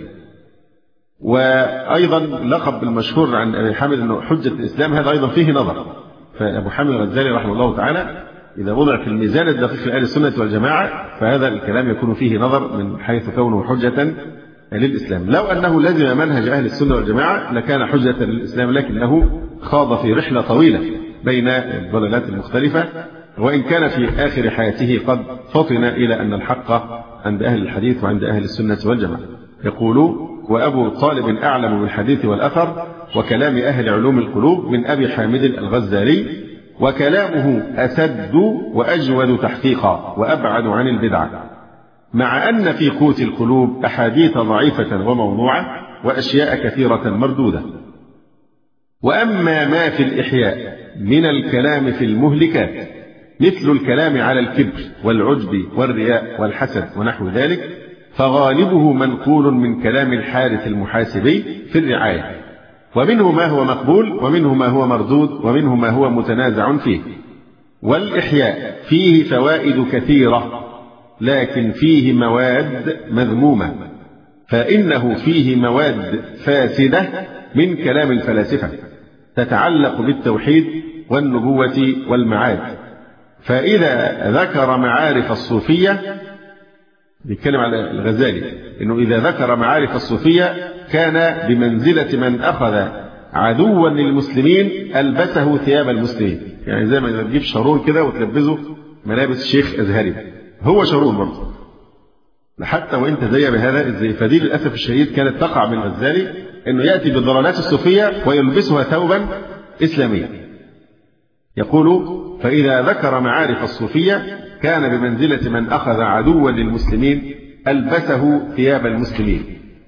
وأيضا لقب المشهور عن أبي حامد أنه حجة الإسلام، هذا أيضا فيه نظر. فأبو حامد الغزالي رحمه الله تعالى إذا وضع في الميزان الدقيق لأهل السنة والجماعة فهذا الكلام يكون فيه نظر من حيث كونه حجة للإسلام. لو أنه لزم منهج أهل السنة والجماعة لكان حجة للإسلام، لكنه خاض في رحلة طويلة بين الضلالات المختلفة، وإن كان في آخر حياته قد فطن إلى أن الحق عند أهل الحديث وعند أهل السنة والجماعة. يقول: وأبو طالب أعلم بالحديث والأثر وكلام أهل علوم القلوب من أبي حامد الغزالي، وكلامه أسد وأجود تحقيقا وأبعد عن البدعة، مع أن في قوت القلوب أحاديث ضعيفة وموضوعة وأشياء كثيرة مردودة. وأما ما في الإحياء من الكلام في المهلكات مثل الكلام على الكبر والعجب والرياء والحسد ونحو ذلك فغالبه منقول من كلام الحارث المحاسبي في الرعاية، ومنه ما هو مقبول ومنه ما هو مردود ومنه ما هو متنازع فيه. والإحياء فيه فوائد كثيرة لكن فيه مواد مذمومة، فإنه فيه مواد فاسدة من كلام الفلاسفة تتعلق بالتوحيد والنبوة والمعاد. فإذا ذكر معارف الصوفية، بيتكلم على الغزالي إنه إذا ذكر معارف الصوفية كان بمنزلة من أخذ عدوا للمسلمين ألبسه ثياب المسلمين، يعني زي ما تجيب شارون كده وتلبسه ملابس شيخ أزهري، هو شارون برضه، حتى وإن تزين بهذا الزي. فدي للأسف الشديد كانت تقع من الغزالي، إنه يأتي بالضلالات الصوفية ويلبسها ثوبا إسلاميا. يقول: فإذا ذكر معارف الصوفية كان بمنزلة من أخذ عدوا للمسلمين ألبسه ثياب المسلمين.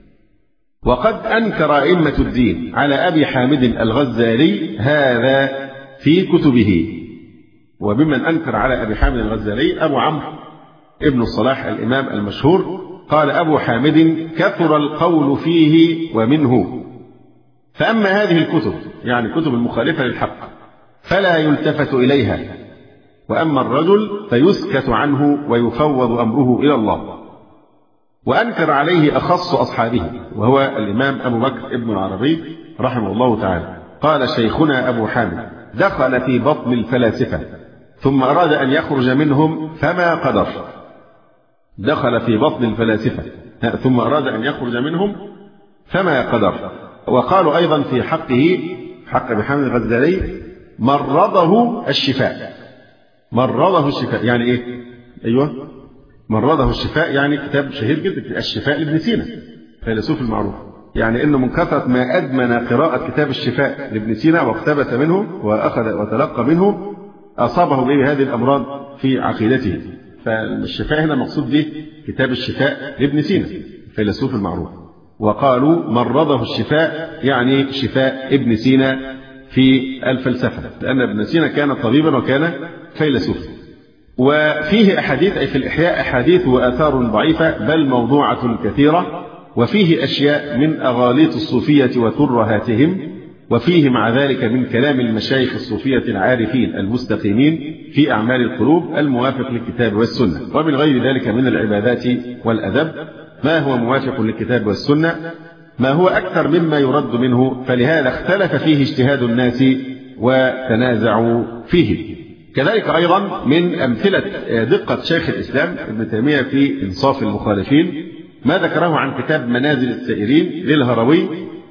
وقد أنكر أئمة الدين على أبي حامد الغزالي هذا في كتبه. وبمن أنكر على أبي حامد الغزالي أبو عمرو ابن الصلاح الإمام المشهور، قال أبو حامد: كثر القول فيه ومنه. فأما هذه الكتب، يعني كتب المخالفة للحق، فلا يلتفت إليها، وأما الرجل فيسكت عنه ويفوض أمره إلى الله. وأنكر عليه أخص أصحابه، وهو الإمام أبو بكر ابن العربي رحمه الله تعالى. قال شيخنا أبو حامد: دخل في بطن الفلاسفة ثم أراد أن يخرج منهم فما قدر. دخل في بطن الفلاسفة ثم أراد أن يخرج منهم فما قدر. وقالوا أيضا في حقه، حق أبي حامد الغزالي: مرضه الشفاء. مرضه الشفاء يعني إيه؟ أيوة، مرضه الشفاء يعني كتاب شهير جدا، الشفاء لابن سينا فيلسوف المعروف. يعني إنه من كثرة ما أدمن قراءة كتاب الشفاء لابن سينا واقتبس منه وأخذ وتلقى منه، أصابه به هذه الأمراض في عقيدته. فالشفاء هنا مقصود به كتاب الشفاء لابن سينا فيلسوف المعروف. وقالوا مرضه الشفاء يعني شفاء ابن سينا في الفلسفة، لأن ابن سينا كان طبيبا وكان فيلسوفا. وفيه أحاديث، أي في الإحياء أحاديث وآثار ضعيفة بل موضوعة كثيرة، وفيه أشياء من أغاليط الصوفية وترهاتهم، وفيه مع ذلك من كلام المشايخ الصوفية العارفين المستقيمين في أعمال القلوب الموافق للكتاب والسنة. ومن غير ذلك من العبادات والأدب ما هو موافق للكتاب والسنة، ما هو أكثر مما يرد منه، فلهذا اختلف فيه اجتهاد الناس وتنازعوا فيه. كذلك أيضا من أمثلة دقة شيخ الإسلام ابن تيمية في إنصاف المخالفين ما ذكره عن كتاب منازل السائرين للهروي،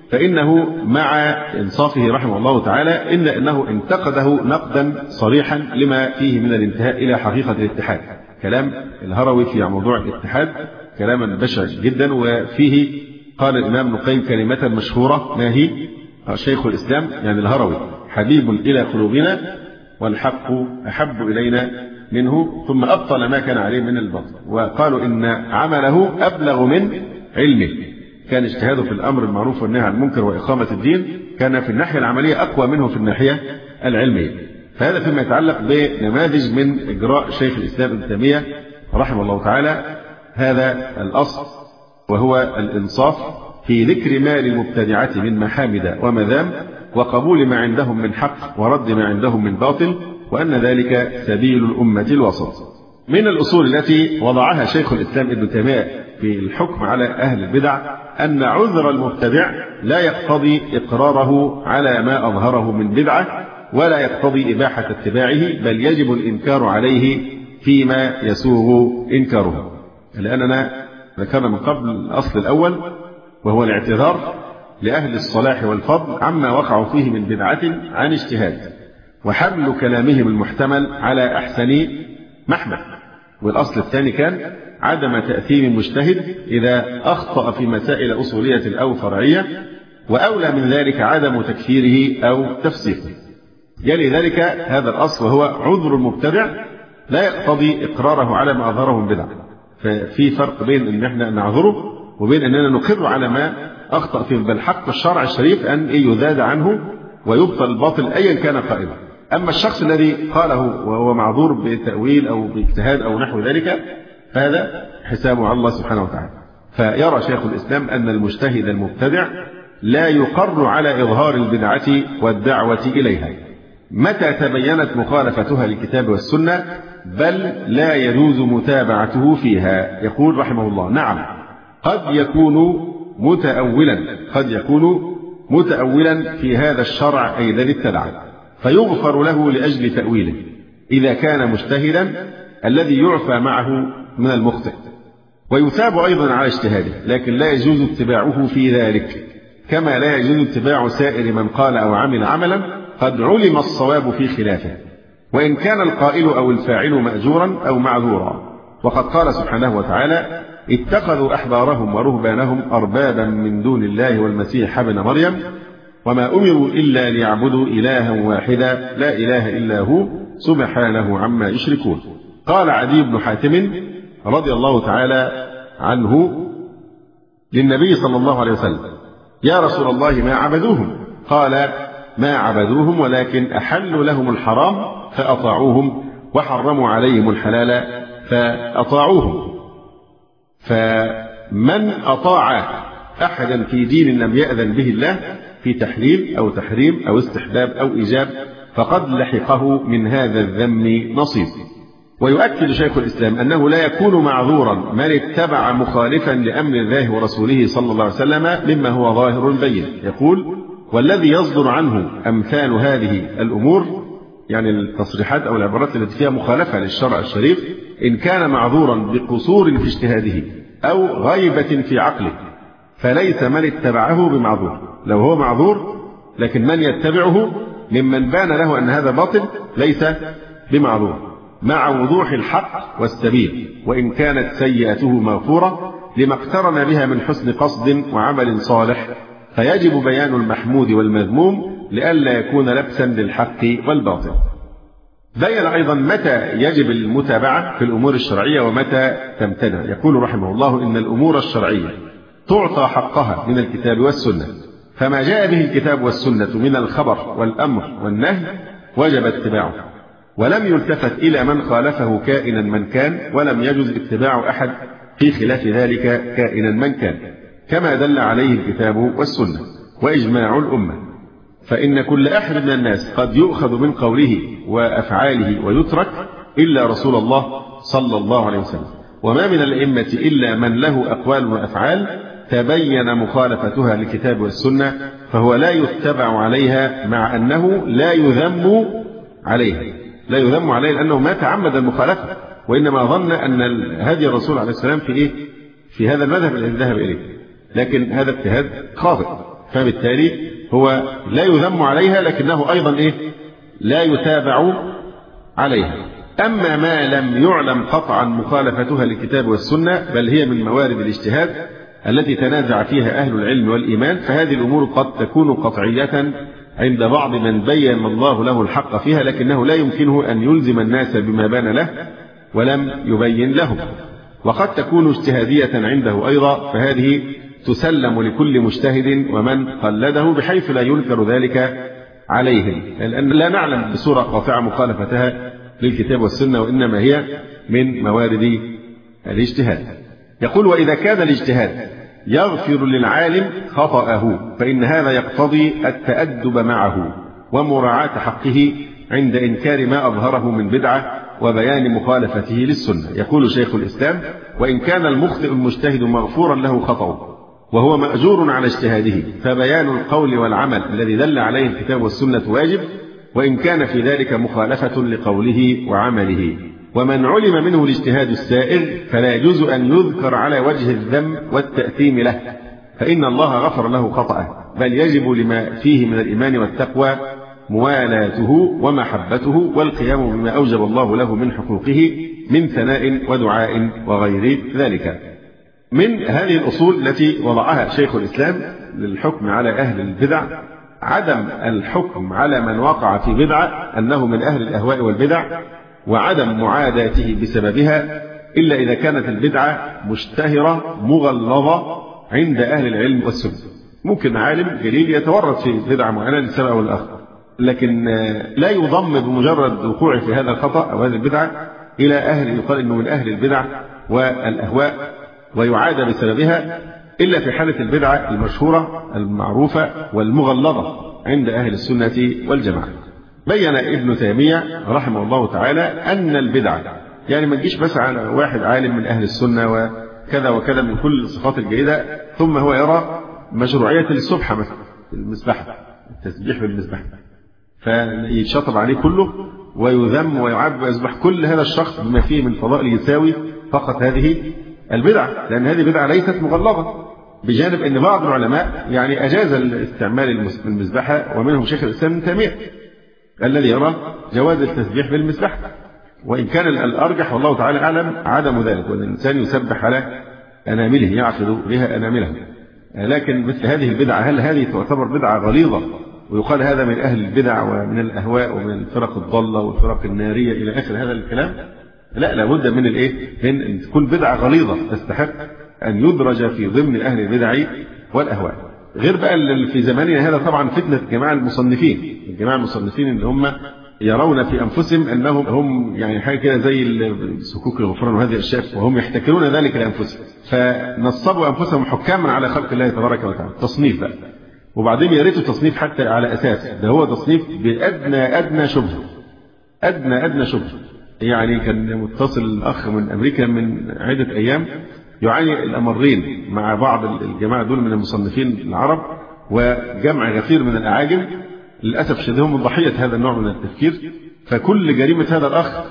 فإنه مع إنصافه رحمه الله تعالى إلا أنه انتقده نقدا صريحا لما فيه من الانتهاء إلى حقيقة الاتحاد. كلام الهروي في موضوع الاتحاد كلاما بشع جدا، وفيه قال الإمام ابن القيم كلمة مشهورة ما هي؟ شيخ الإسلام يعني الهروي: حبيب إلى قلوبنا والحق أحب إلينا منه، ثم أبطل ما كان عليه من الباطل. وقالوا إن عمله أبلغ من علمه، كان اجتهاده في الأمر المعروف والنهي عن المنكر وإقامة الدين كان في الناحية العملية أقوى منه في الناحية العلمية. فهذا فيما يتعلق بنماذج من إجراء شيخ الإسلام ابن تيمية رحمه الله تعالى هذا الأصل، وهو الإنصاف في ذكر ما للمبتدعة من محامد ومذام، وقبول ما عندهم من حق ورد ما عندهم من باطل، وأن ذلك سبيل الأمة الوسط. من الأصول التي وضعها شيخ الإسلام ابن تيمية في الحكم على أهل البدع أن عذر المبتدع لا يقتضي إقراره على ما أظهره من بدعة، ولا يقتضي إباحة اتباعه، بل يجب الإنكار عليه فيما يسوغ إنكاره. لأننا ذكرنا من قبل الأصل الأول، وهو الاعتذار لأهل الصلاح والفضل عما وقعوا فيه من بدعة عن اجتهاد، وحمل كلامهم المحتمل على أحسن محمل. والأصل الثاني كان عدم تأثيم المجتهد إذا أخطأ في مسائل أصولية أو فرعية، وأولى من ذلك عدم تكفيره أو تفسيقه. يلي ذلك هذا الأصل، وهو عذر المبتدع لا يقتضي إقراره على ما أظهره من بدعة. ففي فرق بين أن احنا نعذره وبين أننا نقر على ما أخطأ فيه. بل حق الشرع الشريف أن يذاد عنه ويبطل الباطل أيا كان قائلا. أما الشخص الذي قاله وهو معذور بتأويل أو باجتهاد أو نحو ذلك فهذا حسابه على الله سبحانه وتعالى. فيرى شيخ الإسلام أن المجتهد المبتدع لا يقر على إظهار البدعة والدعوة إليها متى تبينت مخالفتها للكتاب والسنة، بل لا يجوز متابعته فيها. يقول رحمه الله: نعم، قد يكون متأولا قد يكون متأولا في هذا الشرع أي الذي ابتدعه، فيغفر له لأجل تأويله إذا كان مجتهدا الذي يعفى معه من المخطئ، ويثاب أيضا على اجتهاده، لكن لا يجوز اتباعه في ذلك، كما لا يجوز اتباع سائر من قال أو عمل عملا قد علم الصواب في خلافه، وإن كان القائل أو الفاعل مأجورا أو معذورا. وقد قال سبحانه وتعالى: اتخذوا أحبارهم ورهبانهم أربابا من دون الله والمسيح ابن مريم وما أمروا إلا ليعبدوا إلها واحدا لا إله إلا هو سبحانه عما يشركون. قال عدي بن حاتم رضي الله تعالى عنه للنبي صلى الله عليه وسلم: يا رسول الله ما عبدوهم؟ قال: ما عبدوهم ولكن أحلوا لهم الحرام فأطاعوهم وحرموا عليهم الحلال فأطاعوهم. فمن أطاع أحدا في دين لم يأذن به الله في تحليل أو تحريم أو استحباب أو إيجاب فقد لحقه من هذا الذم نصيب. ويؤكد شيخ الإسلام أنه لا يكون معذورا من اتبع مخالفا لأمر الله ورسوله صلى الله عليه وسلم مما هو ظاهر بين. يقول: والذي يصدر عنه أمثال هذه الأمور، يعني التصريحات أو العبارات التي فيها مخالفة للشرع الشريف، إن كان معذورا بقصور في اجتهاده أو غيبة في عقله فليس من اتبعه بمعذور. لو هو معذور لكن من يتبعه ممن بان له أن هذا باطل ليس بمعذور، مع وضوح الحق والسبيل وإن كانت سيئته مغفورة لما اقترن بها من حسن قصد وعمل صالح، فيجب بيان المحمود والمذموم لئلا يكون لبسا للحق والباطل. بين أيضا متى يجب المتابعة في الأمور الشرعية ومتى تمتنع. يقول رحمه الله: إن الأمور الشرعية تعطى حقها من الكتاب والسنة، فما جاء به الكتاب والسنة من الخبر والأمر والنهي وجب اتباعه، ولم يلتفت إلى من خالفه كائنا من كان، ولم يجوز اتباع أحد في خلاف ذلك كائنا من كان، كما دل عليه الكتاب والسنة وإجماع الأمة. فإن كل أحد من الناس قد يؤخذ من قوله وأفعاله ويترك إلا رسول الله صلى الله عليه وسلم، وما من الأئمة إلا من له أقوال وأفعال تبين مخالفتها للكتاب والسنة فهو لا يتبع عليها، مع أنه لا يذم عليها لا يذم عليه لأنه ما تعمد المخالفة، وإنما ظن أن هدي الرسول عليه السلام في إيه؟ في هذا المذهب الذي ذهب إليه، لكن هذا اجتهاد خاطئ، فبالتالي هو لا يذم عليها لكنه أيضا إيه؟ لا يتابع عليها. أما ما لم يعلم قطعا مخالفتها للكتاب والسنة بل هي من موارد الاجتهاد التي تنازع فيها أهل العلم والإيمان، فهذه الأمور قد تكون قطعية عند بعض من بين الله له الحق فيها، لكنه لا يمكنه أن يلزم الناس بما بان له ولم يبين لهم، وقد تكون اجتهادية عنده أيضا، فهذه تسلم لكل مجتهد ومن قلده بحيث لا ينكر ذلك عليهم، لأن لا نعلم بصورة قاطعة مخالفتها للكتاب والسنة، وإنما هي من موارد الاجتهاد. يقول: وإذا كان الاجتهاد يغفر للعالم خطأه فإن هذا يقتضي التأدب معه ومراعاة حقه عند إنكار ما أظهره من بدعة وبيان مخالفته للسنة. يقول شيخ الإسلام: وإن كان المخطئ المجتهد مغفورا له خطأه وهو مأجور على اجتهاده فبيان القول والعمل الذي دل عليه الكتاب والسنة واجب، وإن كان في ذلك مخالفة لقوله وعمله. ومن علم منه الاجتهاد السائغ فلا يجوز أن يذكر على وجه الذم والتأثيم له، فإن الله غفر له خطأه، بل يجب لما فيه من الإيمان والتقوى موالاته ومحبته والقيام بما أوجب الله له من حقوقه من ثناء ودعاء وغير ذلك. من هذه الأصول التي وضعها شيخ الإسلام للحكم على أهل البدع عدم الحكم على من وقع في بدعة أنه من أهل الأهواء والبدع، وعدم معاداته بسببها إلا إذا كانت البدعة مشتهرة مغلظة عند أهل العلم والسنة. ممكن عالم جليل يتورط في بدعة معينة للسبب أو الآخر، لكن لا يضم بمجرد وقوعه في هذا الخطأ أو هذه البدعة إلى أهل يقال إنه من أهل البدع والأهواء ويعاد بسببها، إلا في حالة البدعة المشهورة المعروفة والمغلظة عند أهل السنة والجماعة. بين ابن تيمية رحمه الله تعالى أن البدعة يعني ما تجيش بس على واحد عالم من أهل السنة وكذا وكذا من كل الصفات الجيدة ثم هو يرى مشروعية السبحة مثلا المسبحة التسبيح بالمسبحة فيشطب عليه كله ويذم ويعاب ويسبح كل هذا الشخص بما فيه من فضائل يساوي فقط هذه البدعة، لأن هذه البدعة ليست مغلظة، بجانب أن بعض العلماء يعني أجاز الاستعمال المسبحة، ومنهم شيخ الإسلام ابن تيمية الذي يرى جواز التسبيح بالمسبحة، وإن كان الأرجح والله تعالى أعلم عدم ذلك، وأن الإنسان يسبح على أنامله يعقد بها أنامله. لكن مثل هذه البدعة هل هذه تعتبر بدعة غليظة ويقال هذا من أهل البدع ومن الأهواء ومن الفرق الضالة والفرق النارية إلى آخر هذا الكلام؟ لا، لابد من الإيه؟ من أن تكون بدعة غليظة تستحق أن يدرج في ضمن أهل البدع والأهواء. غير بقى في زماننا هذا طبعا فتنة جماعة المصنفين، الجماعة المصنفين اللي هم يرون في أنفسهم أنهم هم يعني حاجة كده زي سكوك الغفران وهذه الأشياء، وهم يحتكرون ذلك لأنفسهم، فنصبوا أنفسهم حكاما على خلق الله تبارك وتعالى. تصنيف بقى، وبعدين يا ريته تصنيف حتى على أساس ده هو تصنيف بأدنى أدنى شبهة، أدنى أدنى شبهة. يعني كان متصل أخ من أمريكا من عدة أيام يعاني الأمرين مع بعض الجماعة دول من المصنفين العرب وجمع غفير من الأعاجم، للأسف شدهم من ضحية هذا النوع من التفكير. فكل جريمة هذا الأخ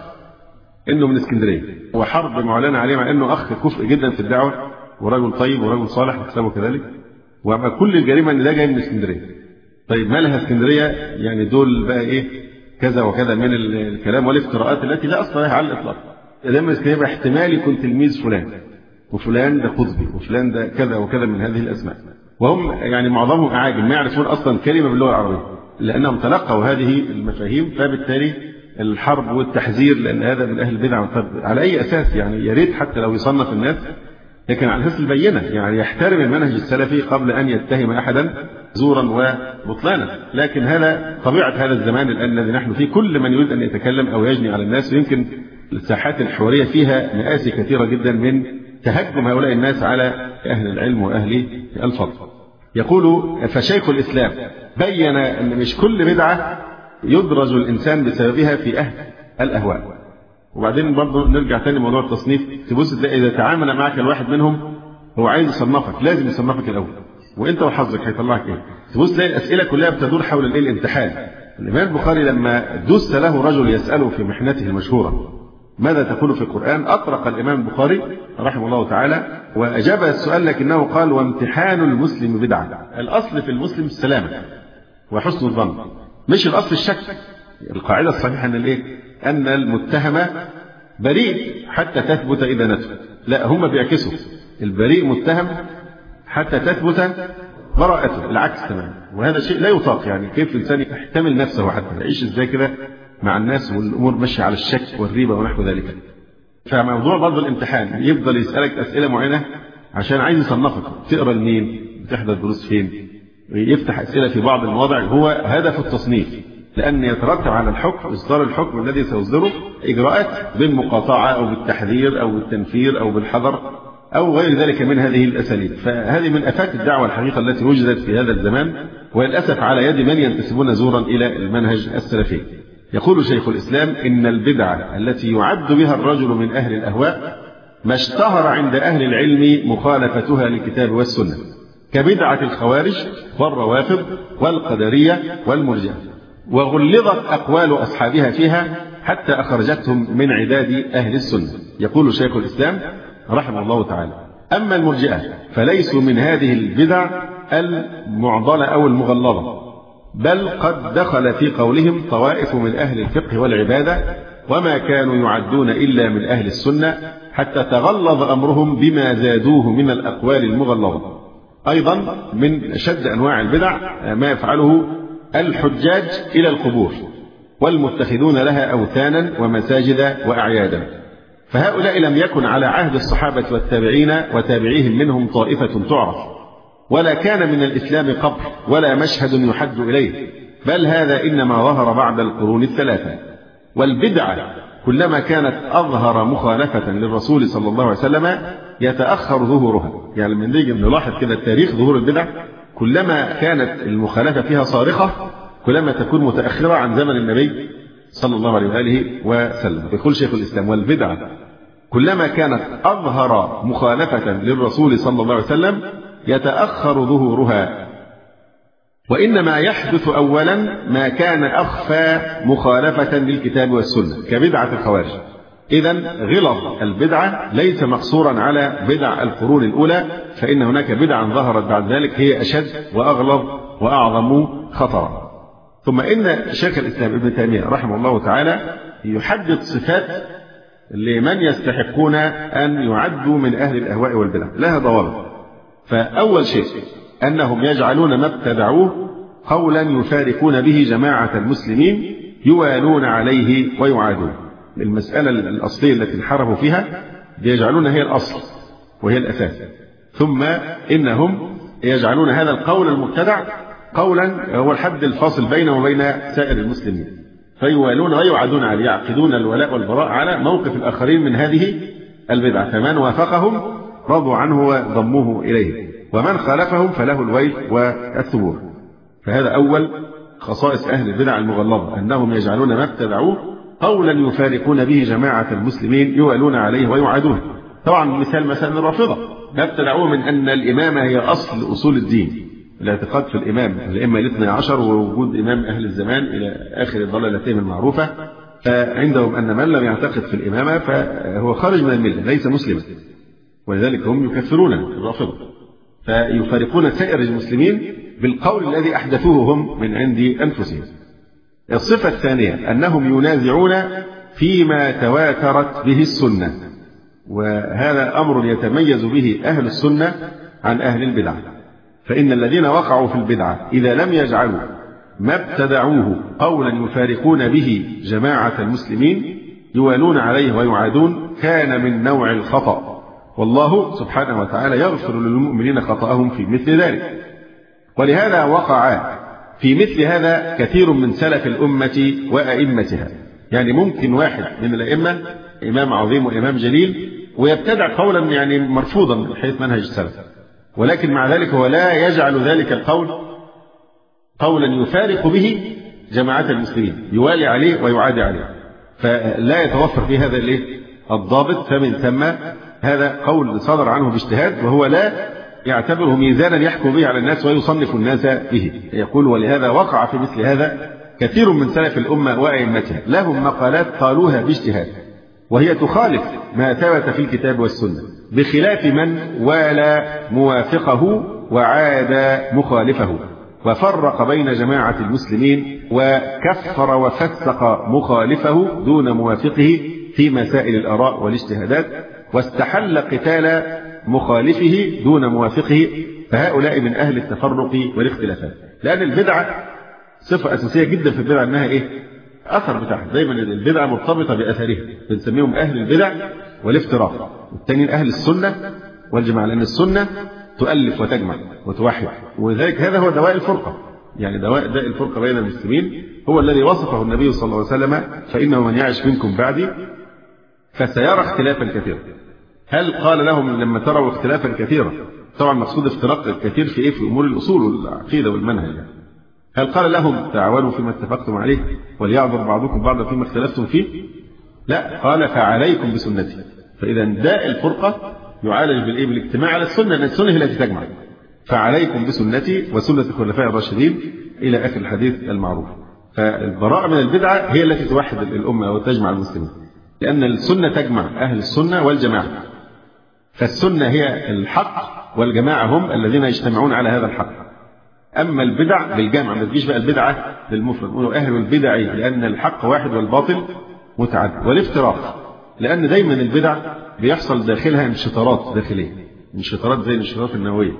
إنه من اسكندرية، وحرب معلنة عليه مع إنه أخ كفء جدا في الدعوة ورجل طيب ورجل صالح وحسابه كذلك، وأما كل الجريمة إن ده جاي من اسكندرية. طيب ما لها اسكندرية؟ يعني دول بقى إيه كذا وكذا من الكلام والافتراءات التي لا أصل لها على الإطلاق. إذا من اسكندرية احتمال يكون تلميذ فلان وفلان ده قطبي وفلان ده كذا وكذا من هذه الأسماء، وهم يعني معظمهم أعاجم ما يعرفون أصلا كلمة باللغة العربية لأنهم تلقوا هذه المفاهيم. فبالتالي الحرب والتحذير لأن هذا من أهل البدع. على أي أساس؟ يعني يا ريت حتى لو يصنف الناس لكن على أساس البينة، يعني يحترم المنهج السلفي قبل أن يتهم أحدا زورا وبطلانا. لكن هذا طبيعة هذا الزمان الآن الذي نحن فيه، كل من يريد أن يتكلم أو يجني على الناس، ويمكن الساحات الحوارية فيها مآسي كثيرة جدا من تهجم هؤلاء الناس على أهل العلم وأهل الفضل. يقول فشيخ الإسلام بين أن مش كل بدعة يدرج الإنسان بسببها في أهل الأهواء. وبعدين برضه نرجع تاني موضوع التصنيف، تبص تلاقي إذا تعامل معك الواحد منهم هو عايز يصنفك، لازم يصنفك الأول، وأنت وحظك هيطلعك إيه. تبص تلاقي الأسئلة كلها بتدور حول الإيه؟ الامتحان. الإمام البخاري لما دس له رجل يسأله في محنته المشهورة ماذا تقول في القرآن، أطرق الإمام البخاري رحمه الله تعالى وأجاب السؤال، لكنه قال وامتحان المسلم بدعة. الأصل في المسلم السلامة وحسن الظن، مش الأصل الشك. القاعدة الصحيحة أن الإيه؟ أن المتهم بريء حتى تثبت إدانته. لا، هم بيعكسوا، البريء متهم حتى تثبت براءته، العكس تماما. وهذا شيء لا يطاق. يعني كيف الإنسان يحتمل نفسه حتى يعيش إزاي كده مع الناس والأمور ماشية على الشك والريبة ونحو ذلك. فموضوع برضه الامتحان يفضل يسألك أسئلة معينة عشان عايز يصنفك، تقرأ لمين، بتحضر دروس فين، يفتح أسئلة في بعض المواضع. هو هدف التصنيف لأن يترتب على الحكم إصدار الحكم الذي سيصدره إجراءات بالمقاطعة أو بالتحذير أو بالتنفير أو بالحذر أو غير ذلك من هذه الأساليب. فهذه من آفات الدعوة الحقيقة التي وجدت في هذا الزمان، وللأسف على يد من ينتسبون زورا إلى المنهج السلفي. يقول شيخ الإسلام إن البدعة التي يعد بها الرجل من أهل الأهواء ما اشتهر عند أهل العلم مخالفتها للكتاب والسنة، كبدعة الخوارج والروافض والقدرية والمرجئة، وغلظت أقوال أصحابها فيها حتى أخرجتهم من عداد أهل السنة. يقول شيخ الإسلام رحمه الله تعالى أما المرجئة فليسوا من هذه البدع المعضلة أو المغلظة، بل قد دخل في قولهم طوائف من أهل الفقه والعبادة وما كانوا يعدون إلا من أهل السنة حتى تغلظ أمرهم بما زادوه من الأقوال المغلظة. أيضا من أشد أنواع البدع ما يفعله الحجاج إلى القبور والمتخذون لها أوثانا ومساجد وأعيادا، فهؤلاء لم يكن على عهد الصحابة والتابعين وتابعيهم منهم طائفة تعرف، ولا كان من الإسلام قبر ولا مشهد يحد إليه، بل هذا إنما ظهر بعد القرون الثلاثة. والبدعة كلما كانت أظهر مخالفة للرسول صلى الله عليه وسلم يتأخر ظهورها. يعني من نيجي نلاحظ كده تاريخ ظهور البدع، كلما كانت المخالفة فيها صارخة كلما تكون متأخرة عن زمن النبي صلى الله عليه وآله وسلم. يقول شيخ الإسلام والبدعة كلما كانت أظهر مخالفة للرسول صلى الله عليه وسلم يتأخر ظهورها، وإنما يحدث أولا ما كان أخفى مخالفة للكتاب والسنة كبدعة الخوارج. إذن غلظ البدعة ليس مقصورا على بدع القرون الأولى، فإن هناك بدعا ظهرت بعد ذلك هي أشد وأغلظ وأعظم خطرا. ثم إن شيخ الإسلام ابن تيمية رحمه الله تعالى يحدد صفات لمن يستحقون أن يعدوا من أهل الأهواء والبدع، لها ضوابط. فأول شيء أنهم يجعلون ما ابتدعوه قولا يفارقون به جماعة المسلمين يوالون عليه ويعادون. المسألة الأصلية التي انحرفوا فيها يجعلون هي الأصل وهي الأساس، ثم إنهم يجعلون هذا القول المبتدع قولا هو الحد الفاصل بينه وبين سائر المسلمين، فيوالون ويعادون عليه، يعقدون الولاء والبراء على موقف الآخرين من هذه البدعة، فمن وافقهم رضوا عنه وضموه إليه، ومن خالفهم فله الويل والثبور. فهذا أول خصائص أهل البدع المغلظة، أنهم يجعلون ما ابتدعوه قولا يفارقون به جماعة المسلمين يوالون عليه ويعادون. طبعا مثال مثلا الرافضة، ما ابتدعوه من أن الإمامة هي أصل أصول الدين، الاعتقاد في الإمام الأئمة الاثني عشر ووجود إمام أهل الزمان إلى آخر ضلالتهم المعروفة. فعندهم أن من لم يعتقد في الإمامة فهو خارج من الملة ليس مسلما، ولذلك هم يكفرون الرافضة، فيفارقون سائر المسلمين بالقول الذي أحدثوه هم من عند أنفسهم. الصفة الثانية أنهم ينازعون فيما تواترت به السنة، وهذا أمر يتميز به أهل السنة عن أهل البدع، فإن الذين وقعوا في البدعة إذا لم يجعلوا ما ابتدعوه قولا يفارقون به جماعة المسلمين يوالون عليه ويعادون كان من نوع الخطأ، والله سبحانه وتعالى يغفر للمؤمنين خطأهم في مثل ذلك. ولهذا وقع في مثل هذا كثير من سلف الأمة وأئمتها. يعني ممكن واحد من الأئمة إمام عظيم وإمام جليل ويبتدع قولا يعني مرفوضا من حيث منهج السلف، ولكن مع ذلك هو لا يجعل ذلك القول قولا يفارق به جماعة المسلمين، يوالي عليه ويعادي عليه، فلا يتوفر في هذا الضابط، فمن ثم هذا قول صدر عنه باجتهاد، وهو لا يعتبره ميزانا يحكم به على الناس ويصنف الناس به. يقول ولهذا وقع في مثل هذا كثير من سلف الأمة وأئمتها لهم مقالات قالوها باجتهاد وهي تخالف ما ثبت في الكتاب والسنة، بخلاف من والى موافقه وعاد مخالفه، وفرق بين جماعة المسلمين وكفر وفسق مخالفه دون موافقه في مسائل الآراء والاجتهادات، واستحل قتال مخالفه دون موافقه. فهؤلاء من أهل التفرق والاختلافات، لأن البدعة صفة أساسية جدا في البدعة أنها إيه؟ أثر بتاعها. دايما البدعة مرتبطة بأثرها، بنسميهم أهل البدع والافتراق، والتانيين أهل السنة والجماعة، لأن السنة تؤلف وتجمع وتوحد، وذلك هذا هو دواء الفرقة. يعني دواء داء الفرقة بين المسلمين هو الذي وصفه النبي صلى الله عليه وسلم: فإنه من يعش منكم بعدي فسيرى اختلافا كثيرا. هل قال لهم لما تروا اختلافا كثيرا، طبعا مقصود افتراق الكثير في إيه؟ في أمور الأصول والعقيدة والمنهج. هل قال لهم تعاونوا فيما اتفقتم عليه وليعذر بعضكم بعضا فيما اختلفتم فيه؟ لا، قال فعليكم بسنتي. فإذا داء الفرقة يعالج بالإيه؟ بالاجتماع على السنة، أن السنة هي التي تجمع. فعليكم بسنتي وسنة الخلفاء الراشدين إلى آخر الحديث المعروف. فالبراءة من البدعة هي التي توحد الأمة وتجمع المسلمين، لأن السنة تجمع أهل السنة والجماعة. فالسنة هي الحق والجماعة هم الذين يجتمعون على هذا الحق. أما البدع بالجمع، ما تجيش بقى البدعة للمفرد، نقول أهل البدع لأن الحق واحد والباطل متعدد. والافتراق لأن دايما البدع بيحصل داخلها انشطارات داخلية، انشطارات زي الانشطارات النووية.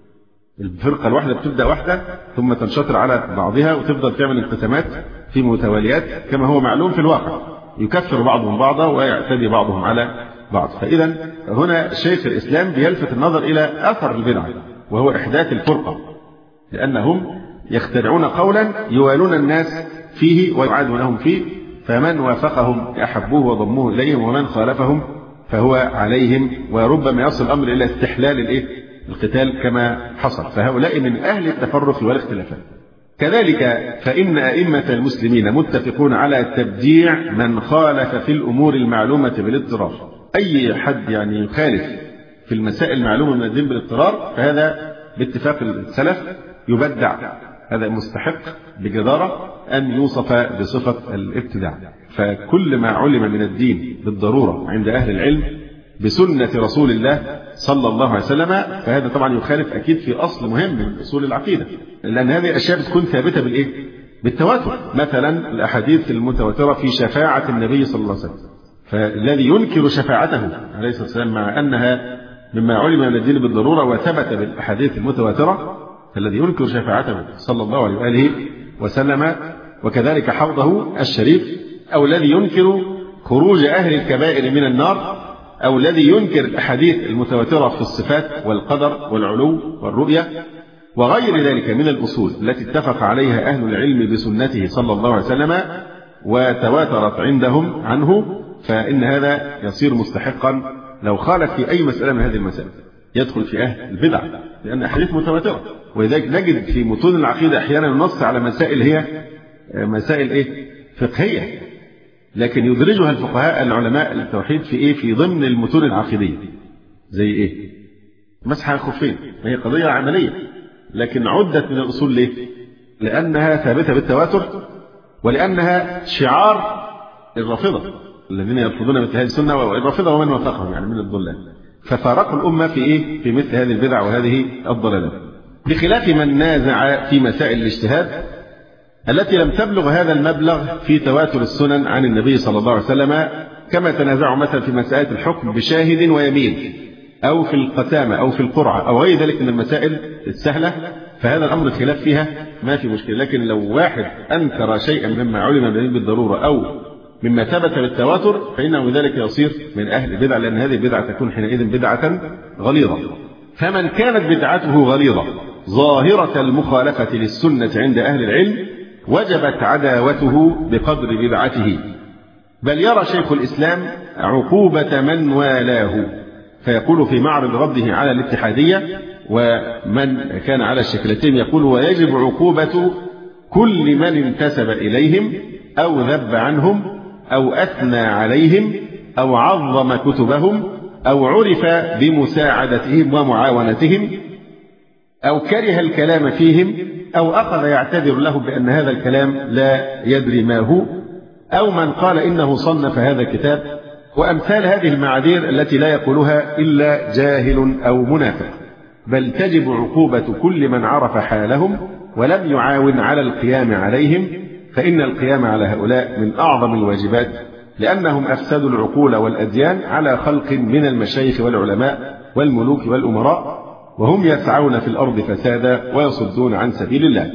الفرقة الواحدة بتبدأ واحدة ثم تنشطر على بعضها وتفضل تعمل انقسامات في متواليات كما هو معلوم في الواقع، يكفر بعضهم بعضا ويعتدي بعضهم على بعض. فإذا هنا شيخ الإسلام بيلفت النظر إلى أثر البدع وهو إحداث الفرقة، لأنهم يخترعون قولا يوالون الناس فيه ويعادونهم فيه، فمن وافقهم أحبوه وضموه إليهم، ومن خالفهم فهو عليهم، وربما يصل الأمر إلى استحلال الإيه؟ القتال كما حصل. فهؤلاء من أهل التفرق والاختلافات. كذلك فإن أئمة المسلمين متفقون على تبديع من خالف في الأمور المعلومة بالاضطرار. أي حد يعني يخالف في المسائل المعلومة من الدين بالاضطرار فهذا باتفاق السلف يبدع، هذا مستحق بجدارة أن يوصف بصفة الابتداع. فكل ما علم من الدين بالضرورة عند أهل العلم بسنة رسول الله صلى الله عليه وسلم فهذا طبعا يخالف أكيد في أصل مهم من أصول العقيدة، لأن هذه الأشياء بتكون ثابتة بالإيه؟ بالتواتر، مثلا الأحاديث المتواترة في شفاعة النبي صلى الله عليه وسلم، فالذي ينكر شفاعته عليه الصلاة والسلام مع أنها مما علم من الدين بالضرورة وثبت بالأحاديث المتواترة، فالذي ينكر شفاعته صلى الله عليه وآله وسلم وكذلك حوضه الشريف، أو الذي ينكر خروج أهل الكبائر من النار، أو الذي ينكر الأحاديث المتواترة في الصفات والقدر والعلو والرؤية وغير ذلك من الأصول التي اتفق عليها أهل العلم بسنته صلى الله عليه وسلم وتواترت عندهم عنه، فإن هذا يصير مستحقا لو خالف في أي مسألة من هذه المسائل يدخل في أهل البدع، لأن أحاديث متواترة. ولذلك نجد في متون العقيدة أحيانا النص على مسائل هي مسائل إيه؟ فقهية، لكن يدرجها الفقهاء العلماء التوحيد في إيه؟ في ضمن المتون العقيدية. زي إيه؟ مسح الخفين، هي قضية عملية لكن عدت من الأصول ليه؟ لأنها ثابتة بالتواتر، ولأنها شعار الرافضة الذين يرفضون مثل هذه السنة، والرافضة ومن وافقهم يعني من الضلال، ففارقوا الأمة في إيه؟ في مثل هذه البدع وهذه الضلالات، بخلاف من نازع في مسائل الاجتهاد التي لم تبلغ هذا المبلغ في تواتر السنن عن النبي صلى الله عليه وسلم، كما تنازعوا مثلا في مسائل الحكم بشاهد ويمين، أو في القسامة أو في القرعة أو غير ذلك من المسائل السهلة، فهذا الأمر الخلاف فيها ما في مشكلة. لكن لو واحد أنكر شيئا مما علم بالضرورة أو مما ثبت بالتواتر فإنه بذلك يصير من أهل البدع، لأن هذه البدعة تكون حينئذ بدعة غليظة. فمن كانت بدعته غليظة ظاهرة المخالفة للسنة عند أهل العلم وجبت عداوته بقدر بدعته، بل يرى شيخ الإسلام عقوبة من والاه، فيقول في معرض رده على الاتحادية ومن كان على الشكلتين يقول: ويجب عقوبة كل من انتسب إليهم أو ذب عنهم أو أثنى عليهم أو عظم كتبهم أو عرف بمساعدتهم ومعاونتهم أو كره الكلام فيهم أو أخذ يعتذر له بأن هذا الكلام لا يدري ما هو، أو من قال إنه صنف هذا الكتاب، وأمثال هذه المعاذير التي لا يقولها إلا جاهل أو منافق. بل تجب عقوبة كل من عرف حالهم ولم يعاون على القيام عليهم، فإن القيام على هؤلاء من أعظم الواجبات، لأنهم أفسدوا العقول والأديان على خلق من المشايخ والعلماء والملوك والأمراء، وهم يسعون في الأرض فسادا ويصدون عن سبيل الله.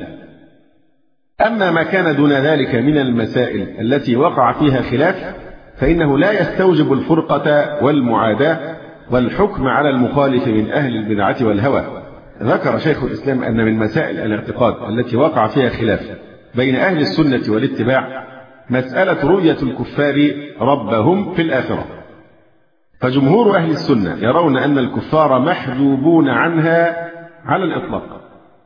أما ما كان دون ذلك من المسائل التي وقع فيها خلاف فإنه لا يستوجب الفرقة والمعاداة والحكم على المخالف من أهل البدعة والهوى. ذكر شيخ الإسلام أن من مسائل الاعتقاد التي وقع فيها خلاف بين أهل السنة والاتباع مسألة رؤية الكفار ربهم في الآخرة، فجمهور أهل السنة يرون أن الكفار محجوبون عنها على الإطلاق،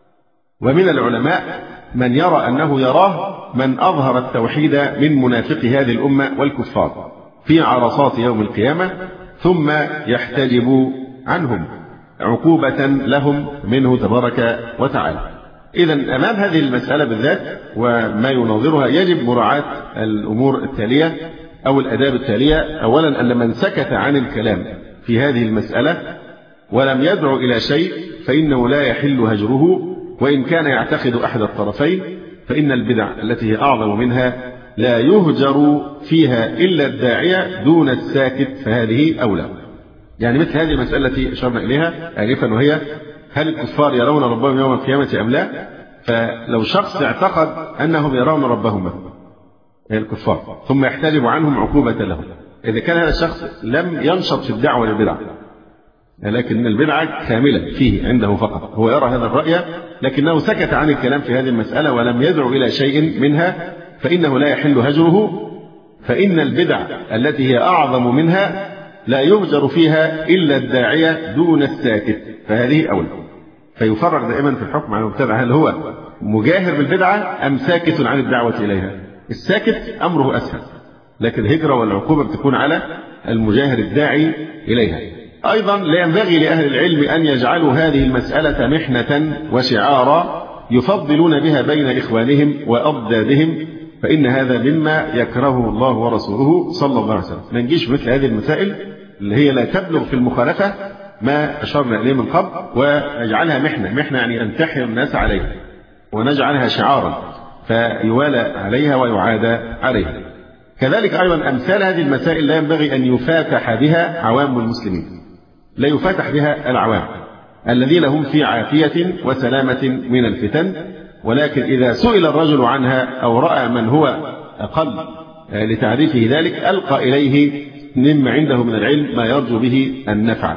ومن العلماء من يرى أنه يراه من أظهر التوحيد من منافق هذه الأمة والكفار في عرصات يوم القيامة، ثم يحتجب عنهم عقوبة لهم منه تبارك وتعالى. إذن أمام هذه المسألة بالذات وما يناظرها يجب مراعاة الأمور التالية أو الأداب التالية. أولا، أن من سكت عن الكلام في هذه المسألة ولم يدعو إلى شيء فإنه لا يحل هجره، وإن كان يعتقد أحد الطرفين، فإن البدع التي هي أعظم منها لا يهجر فيها إلا الداعية دون الساكت، فهذه أولى. يعني مثل هذه المسألة التي أشرنا إليها آنفا، وهي هل الكفار يرون ربهم يوم القيامة أم لا؟ فلو شخص اعتقد أنهم يرون ربهم الكفار ثم يحتجب عنهم عقوبة لهم، إذا كان هذا الشخص لم ينشط في الدعوة للبدع، لكن البدعة كاملة فيه عنده فقط، هو يرى هذا الرأي لكنه سكت عن الكلام في هذه المسألة ولم يدعو إلى شيء منها، فإنه لا يحل هجره، فإن البدع التي هي أعظم منها لا يهجر فيها إلا الداعية دون الساكت، فهذه أولى. فيفرق دائما في الحكم على المبتدع، هل هو مجاهر بالبدعة أم ساكت عن الدعوة إليها؟ الساكت أمره أسهل، لكن الهجرة والعقوبة بتكون على المجاهر الداعي إليها. أيضا لا ينبغي لأهل العلم أن يجعلوا هذه المسألة محنة وشعارا يفضلون بها بين إخوانهم وأضدادهم، فإن هذا مما يكرهه الله ورسوله صلى الله عليه وسلم. ما نجيش مثل هذه المسائل اللي هي لا تبلغ في المخالفة ما أشرنا إليه من قبل ونجعلها محنة، محنة يعني ننتحر الناس عليها ونجعلها شعارا فيوالى عليها ويعادى عليها. كذلك أيضا أمثال هذه المسائل لا ينبغي أن يفاتح بها عوام المسلمين، لا يفاتح بها العوام الذين هم في عافية وسلامة من الفتن، ولكن إذا سئل الرجل عنها أو رأى من هو أقل لتعريفه ذلك ألقى إليه مما عنده من العلم ما يرجو به النفع.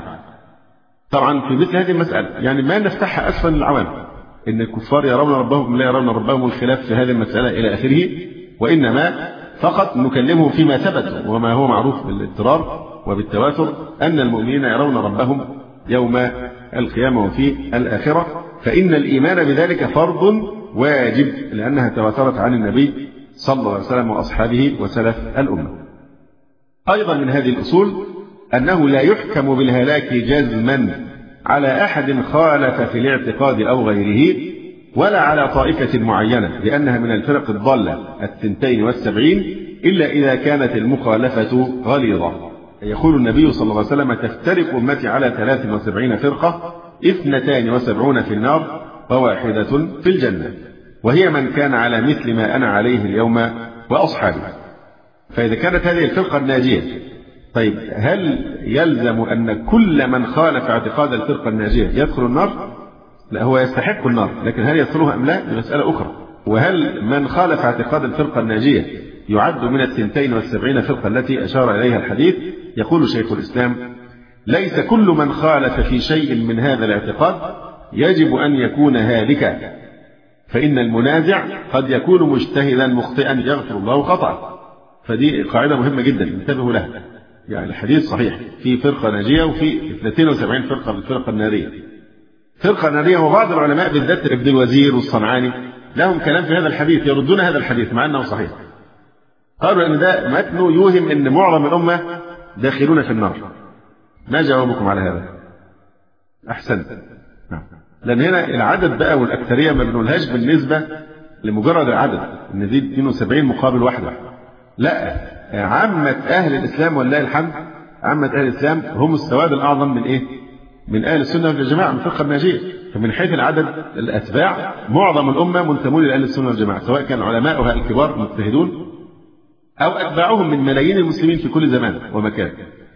طبعا في مثل هذه المسألة يعني ما نفتحها أسفل للعوام، إن الكفار يرون ربهم لا يرون ربهم، الخلاف في هذه المسألة إلى آخره، وإنما فقط نكلمه فيما ثبت وما هو معروف بالاضطرار وبالتواتر أن المؤمنين يرون ربهم يوم القيامة وفي الآخرة، فإن الإيمان بذلك فرض واجب لأنها تواترت عن النبي صلى الله عليه وسلم وأصحابه وسلف الأمة. أيضا من هذه الأصول أنه لا يحكم بالهلاك جزما على أحد خالف في الاعتقاد أو غيره، ولا على طائفة معينة لأنها من الفرق الضالة الثنتين والسبعين، إلا إذا كانت المخالفة غليظة. يقول النبي صلى الله عليه وسلم: تفترق أمتي على ثلاث وسبعين فرقة، اثنتان وسبعون في النار وواحدة في الجنة، وهي من كان على مثل ما أنا عليه اليوم وأصحابي. فإذا كانت هذه الفرقة الناجية، طيب هل يلزم أن كل من خالف اعتقاد الفرقة الناجية يدخل النار؟ لا، هو يستحق النار، لكن هل يدخلها أم لا؟ دي مسألة أخرى. وهل من خالف اعتقاد الفرقة الناجية يعد من الثنتين والسبعين فرقة التي أشار إليها الحديث؟ يقول شيخ الإسلام: ليس كل من خالف في شيء من هذا الاعتقاد يجب أن يكون هالكا، فإن المنازع قد يكون مجتهدا مخطئا يغفر الله خطأه. فدي قاعدة مهمة جدا انتبهوا لها. يعني الحديث صحيح في فرقة ناجية وفي اثنتين وسبعين فرقة في الفرقة النارية. فرقة نارية، وبعض العلماء بالذات ابن الوزير والصنعاني لهم كلام في هذا الحديث يردون هذا الحديث مع أنه صحيح. قالوا أن ده متنه يوهم أن معظم الأمة داخلون في النار. ما جوابكم على هذا؟ أحسنت. نعم. لأن هنا العدد بقى والأكثرية ما بنقولهاش بالنسبة لمجرد العدد إن دي اثنين وسبعين مقابل واحدة، لا، عامة أهل الإسلام ولله الحمد، عامة أهل الإسلام هم السواد الأعظم من إيه؟ من أهل السنة والجماعة، من الفرقة الناجية. فمن حيث العدد الأتباع معظم الأمة منتمون لأهل السنة والجماعة، سواء كان علماؤها الكبار المجتهدون أو أتباعهم من ملايين المسلمين في كل زمان ومكان.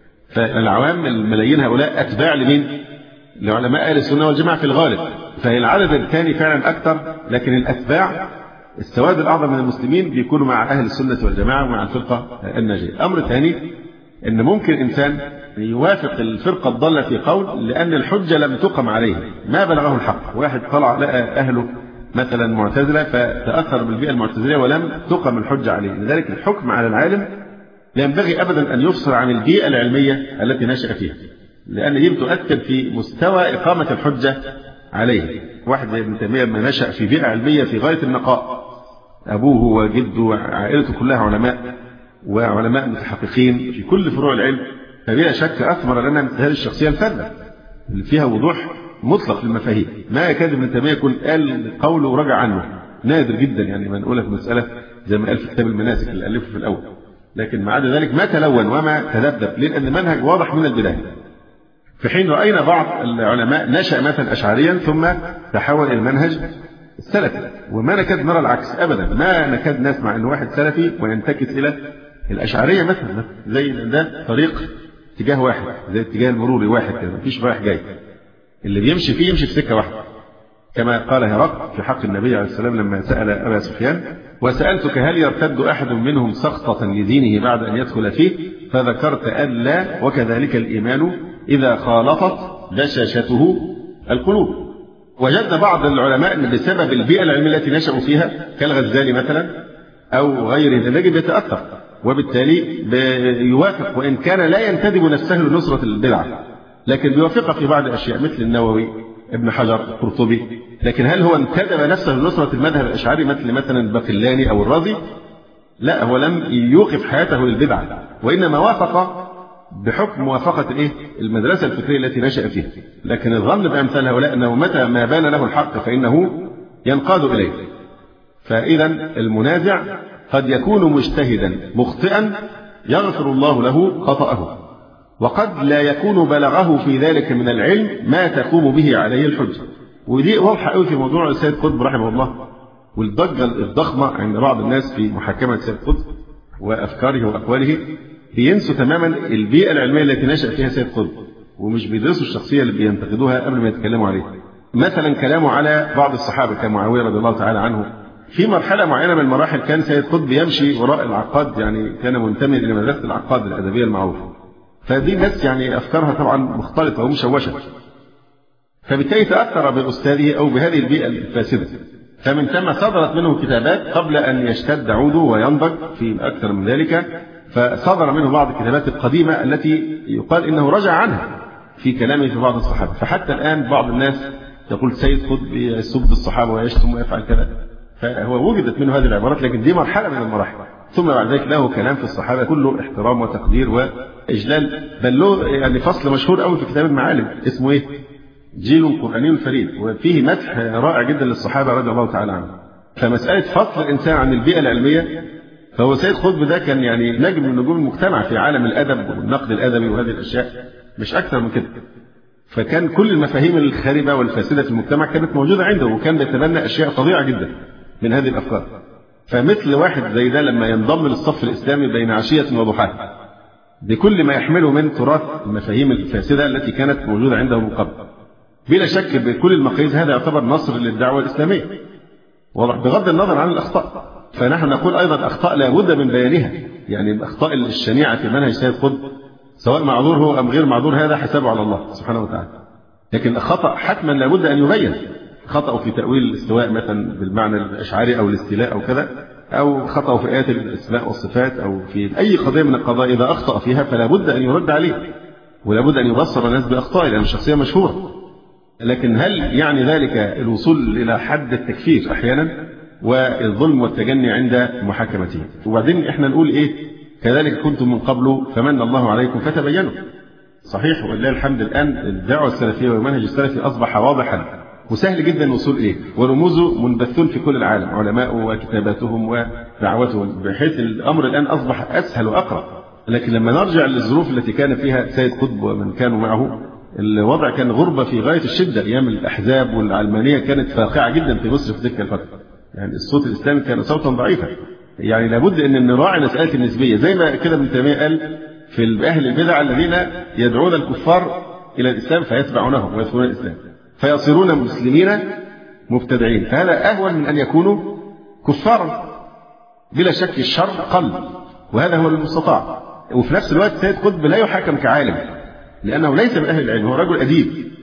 فالعوام الملايين هؤلاء أتباع لمين؟ لعلماء أهل السنة والجماعة في الغالب. فالعدد الثاني فعلا أكثر، لكن الأتباع السواد الأعظم من المسلمين بيكونوا مع أهل السنة والجماعة ومع الفرقة الناجية. أمر ثاني إن ممكن إنسان يوافق الفرقة الضالة في قول لأن الحجة لم تقم عليه، ما بلغه الحق. واحد طلع لقى أهله مثلا معتزلة فتأثر بالبيئة المعتزلية ولم تقم الحجة عليه، لذلك الحكم على العالم لا ينبغي أبدا أن يفصل عن البيئة العلمية التي نشأ فيها، لأن دي بتؤثر في مستوى إقامة الحجة عليه. واحد زي ابن تيمية ما نشأ في بيئة علمية في غاية النقاء، أبوه وجده وعائلته كلها علماء وعلماء متحققين في كل فروع العلم، فبلا شك أثمر لنا مثل هذه الشخصية الفذة اللي فيها وضوح مطلق للمفاهيم. ما يكاد ابن تيمية يكون قال قوله ورجع عنه، نادر جدا يعني ما نقولها في مسألة زي ما قال في كتاب المناسك اللي ألفه في الأول، لكن مع ذلك ما تلون وما تذبذب، لأن المنهج واضح من البداية. في حين رأينا بعض العلماء نشأ مثلا أشعريا ثم تحول إلى المنهج السلفي، وما نكاد نرى العكس أبدا. ما نكاد نسمع أن واحد سلفي وينتكس إلى الأشعرية مثلا، زي ده طريق اتجاه واحد، زي الاتجاه المروري واحد كده، مفيش رايح جاي، اللي بيمشي فيه يمشي في سكة واحدة، كما قال هرقل في حق النبي عليه السلام لما سأل أبا سفيان: وسألتك هل يرتد أحد منهم سخطة لدينه بعد أن يدخل فيه؟ فذكرت أن لا، وكذلك الإيمان إذا خالطت دشاشته القلوب. وجدنا بعض العلماء أن بسبب البيئة العلمية التي نشأوا فيها كالغزالي مثلا أو غيره ذلك بيتأثر، وبالتالي بيوافق، وإن كان لا ينتدب نفسه لنصرة البدعة، لكن بيوافق في بعض الأشياء مثل النووي، ابن حجر، القرطبي. لكن هل هو انتدب نفسه لنصرة المذهب الأشعري مثل مثلا الباقلاني أو الرازي؟ لا، هو لم يوقف حياته للبدعة، وإنما وافق بحكم موافقة إيه؟ المدرسة الفكرية التي نشأ فيها. لكن الظن بأمثال هؤلاء أنه متى ما بان له الحق فإنه ينقاد إليه. فإذا المنازع قد يكون مجتهدا مخطئا يغفر الله له خطأه، وقد لا يكون بلغه في ذلك من العلم ما تقوم به عليه الحجة. ودي واضحة قوي في موضوع السيد قطب رحمه الله، والضجة الضخمة عند بعض الناس في محاكمة سيد قطب وأفكاره وأقواله بينسوا تماما البيئة العلمية التي نشأ فيها سيد قطب، ومش بيدرسوا الشخصية اللي بينتقدوها قبل ما يتكلموا عليها. مثلا كلامه على بعض الصحابة كمعاوية رضي الله تعالى عنه، في مرحلة معينة من المراحل كان سيد قطب يمشي وراء العقاد، يعني كان منتمي إلى مدرسة العقاد الأدبية المعروفة، فدي ناس يعني أفكارها طبعا مختلطة ومشوشة، فبالتالي تأثر بأستاذه أو بهذه البيئة الفاسدة، فمن ثم صدرت منه كتابات قبل أن يشتد عوده وينضج في أكثر من ذلك، فصدر منه بعض الكتابات القديمة التي يقال إنه رجع عنها في كلامه في بعض الصحابة. فحتى الآن بعض الناس يقول سيد قطب يسب الصحابة ويشتم ويفعل كذا، فهو وجدت منه هذه العبارات، لكن دي مرحلة من المراحل. ثم بعد ذلك له كلام في الصحابة كله احترام وتقدير وإجلال، بل له يعني فصل مشهور قوي في كتاب المعالم اسمه إيه؟ جيل قرآني فريد، وفيه مدح رائع جدا للصحابة رضي الله تعالى عنهم. فمسألة فصل الإنسان عن البيئة العلمية، فهو سيد قطب ده كان يعني نجم من نجوم المجتمع في عالم الأدب والنقد الأدبي وهذه الأشياء، مش أكثر من كده. فكان كل المفاهيم الخاربة والفاسدة في المجتمع كانت موجودة عنده، وكان بيتبنى أشياء فظيعة جدا من هذه الأفكار. فمثل واحد زي ده لما ينضم للصف الإسلامي بين عشية وضحاها بكل ما يحمله من تراث المفاهيم الفاسدة التي كانت موجودة عنده من قبل، بلا شك بكل المقاييس هذا يعتبر نصر للدعوة الإسلامية، بغض النظر عن الأخطاء. فنحن نقول أيضا الأخطاء لا بد من بيانها، يعني الأخطاء الشنيعة في منهج سيد قطب سواء معذور هو أم غير معذور هذا حسابه على الله سبحانه وتعالى، لكن الخطأ حتما لا بد أن يبين. خطأ في تأويل الاستواء مثلا بالمعنى الأشعري أو الاستيلاء أو كذا، أو خطأ في آيات الأسماء والصفات، أو في أي قضية من القضايا إذا أخطأ فيها فلا بد أن يرد عليه، ولا بد أن يبصر الناس بأخطائه لأن الشخصية مشهورة. لكن هل يعني ذلك الوصول إلى حد التكفير أحيانا والظلم والتجني عند محاكمته؟ وبعدين إحنا نقول إيه؟ كذلك كنتم من قبل فمن الله عليكم فتبينوا. صحيح ولله الحمد الآن الدعوة السلفية والمنهج السلفي أصبح واضحا وسهل جدا الوصول إليه، ورموزه منبثون في كل العالم، علماء وكتاباتهم ودعوتهم، بحيث الأمر الآن أصبح أسهل وأقرب. لكن لما نرجع للظروف التي كان فيها سيد قطب ومن كانوا معه، الوضع كان غربة في غاية الشدة. أيام الأحزاب والعلمانية كانت فاقعة جدا في مصر في تلك الفترة، يعني الصوت الإسلامي كان صوتا ضعيفا. يعني لابد أن نراعي مسألة النسبية، زي ما كده ابن تيمية قال في أهل البدع الذين يدعون الكفار إلى الإسلام فيتبعونهم ويدخلون الإسلام فيصيرون مسلمين مبتدعين، فهذا أهون من أن يكونوا كفارا. بلا شك الشر قل، وهذا هو المستطاع. وفي نفس الوقت سيد قطب لا يحاكم كعالم لأنه ليس من أهل العلم، هو رجل أديب.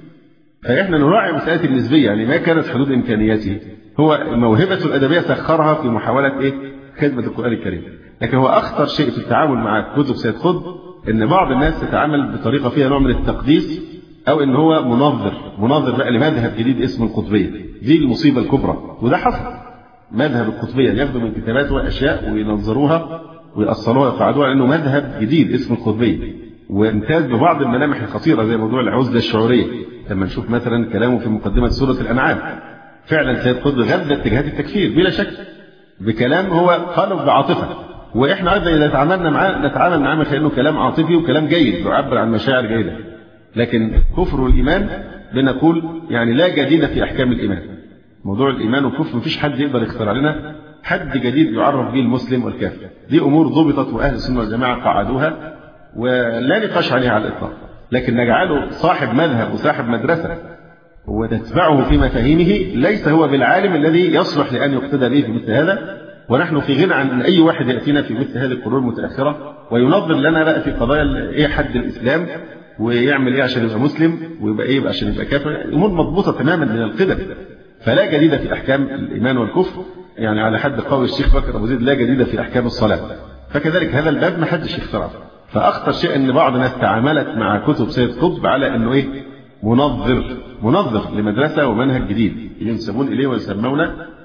فإحنا نراعي مسألة النسبية، يعني ما كانت حدود إمكانياته، هو موهبة الأدبية سخرها في محاولة إيه؟ خدمة القرآن الكريم. لكن هو أخطر شيء في التعامل مع كتب سيد قطب إن بعض الناس تتعامل بطريقة فيها نوع من التقديس، أو إن هو مناظر مناظر بقى لمذهب جديد اسمه القطبية. دي المصيبة الكبرى، وده حصل. مذهب القطبية ياخدوا من كتاباته أشياء وينظروها ويأصلوها ويقعدوها لأنه مذهب جديد اسمه القطبية، وامتاز ببعض الملامح الخطيرة زي موضوع العزلة الشعورية. لما نشوف مثلا كلامه في مقدمة سورة الأنعام، فعلا سيد قطب غذى اتجاهات التكفير بلا شك بكلام هو قاله بعاطفة، وإحنا أيضا إذا تعاملنا معاه نتعامل معاه كأنه كلام عاطفي وكلام جيد يعبر عن مشاعر جيدة. لكن كفر الإيمان بنقول يعني لا جديد في أحكام الإيمان. موضوع الإيمان والكفر مفيش حد يقدر يخترع لنا حد جديد يعرف به المسلم والكافر. دي أمور ضبطت وأهل السنة والجماعة قعدوها ولا نقاش عليها على الإطلاق. لكن نجعله صاحب مذهب وصاحب مدرسة وتتبعه في مفاهيمه ليس هو بالعالم الذي يصلح لأن يقتدى به في مثل هذا. ونحن في غنى عن أي واحد يأتينا في مثل هذه القرون المتأخرة وينظر لنا بقى في قضايا إيه حد الإسلام ويعمل إيه عشان يبقى مسلم ويبقى إيه عشان يبقى كافر. أمور مضبوطة تماما من القدم، فلا جديد في أحكام الإيمان والكفر. يعني على حد قول الشيخ بكر أبو زيد لا جديد في أحكام الصلاة، فكذلك هذا الباب ما حدش يخترعه. فأخطر شيء أن بعض الناس تعاملت مع كتب سيد قطب على أنه إيه منظر منظر لمدرسة ومنهج جديد ينسبون إليه ويسمون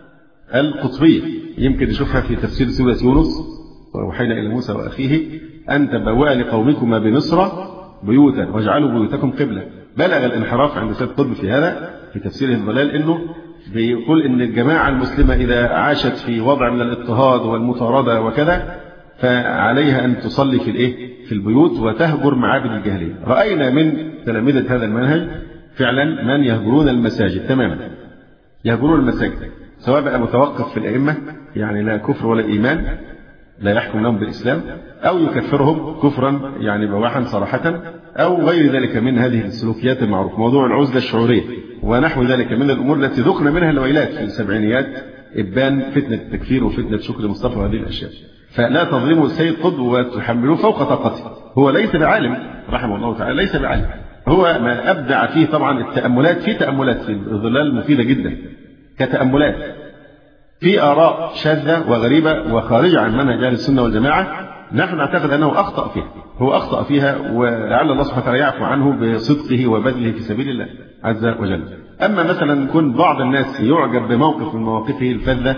القطبية. يمكن نشوفها في تفسير سورة يونس ووحينا إلى موسى وأخيه أن تبوأ لقومكما بمصر بيوتا واجعلوا بيوتكم قبلة. بلغ الانحراف عند سيد قطب في هذا في تفسيره الضلال أنه بيقول أن الجماعة المسلمة إذا عاشت في وضع من الاضطهاد والمطاردة وكذا فعليها أن تصلي في الإيه في البيوت وتهجر معابد الجاهلية. رأينا من تلامذة هذا المنهج فعلا من يهجرون المساجد تماما، يهجرون المساجد سواء بقى متوقف في الأئمة يعني لا كفر ولا إيمان لا يحكم لهم بالإسلام، أو يكفرهم كفرا يعني بواحا صراحة، أو غير ذلك من هذه السلوكيات المعروفة، موضوع العزلة الشعورية ونحو ذلك من الأمور التي ذقنا منها الويلات في السبعينيات، إبان فتنة التكفير وفتنة شكر مصطفى وهذه الأشياء. فلا تظلموا السيد قطب وتحملوه فوق طاقته، هو ليس بعالم رحمه الله تعالى، ليس بعالم، هو ما أبدع فيه طبعا التأملات، في تأملات في الظلال مفيدة جدا كتأملات في آراء شاذة وغريبة وخارجة عن منهج أهل السنة والجماعة، نحن نعتقد أنه أخطأ فيها، هو أخطأ فيها، ولعل الله سبحانه وتعالى يعفو عنه بصدقه وبذله في سبيل الله عز وجل. أما مثلا كن بعض الناس يعجب بموقف من مواقفه الفذة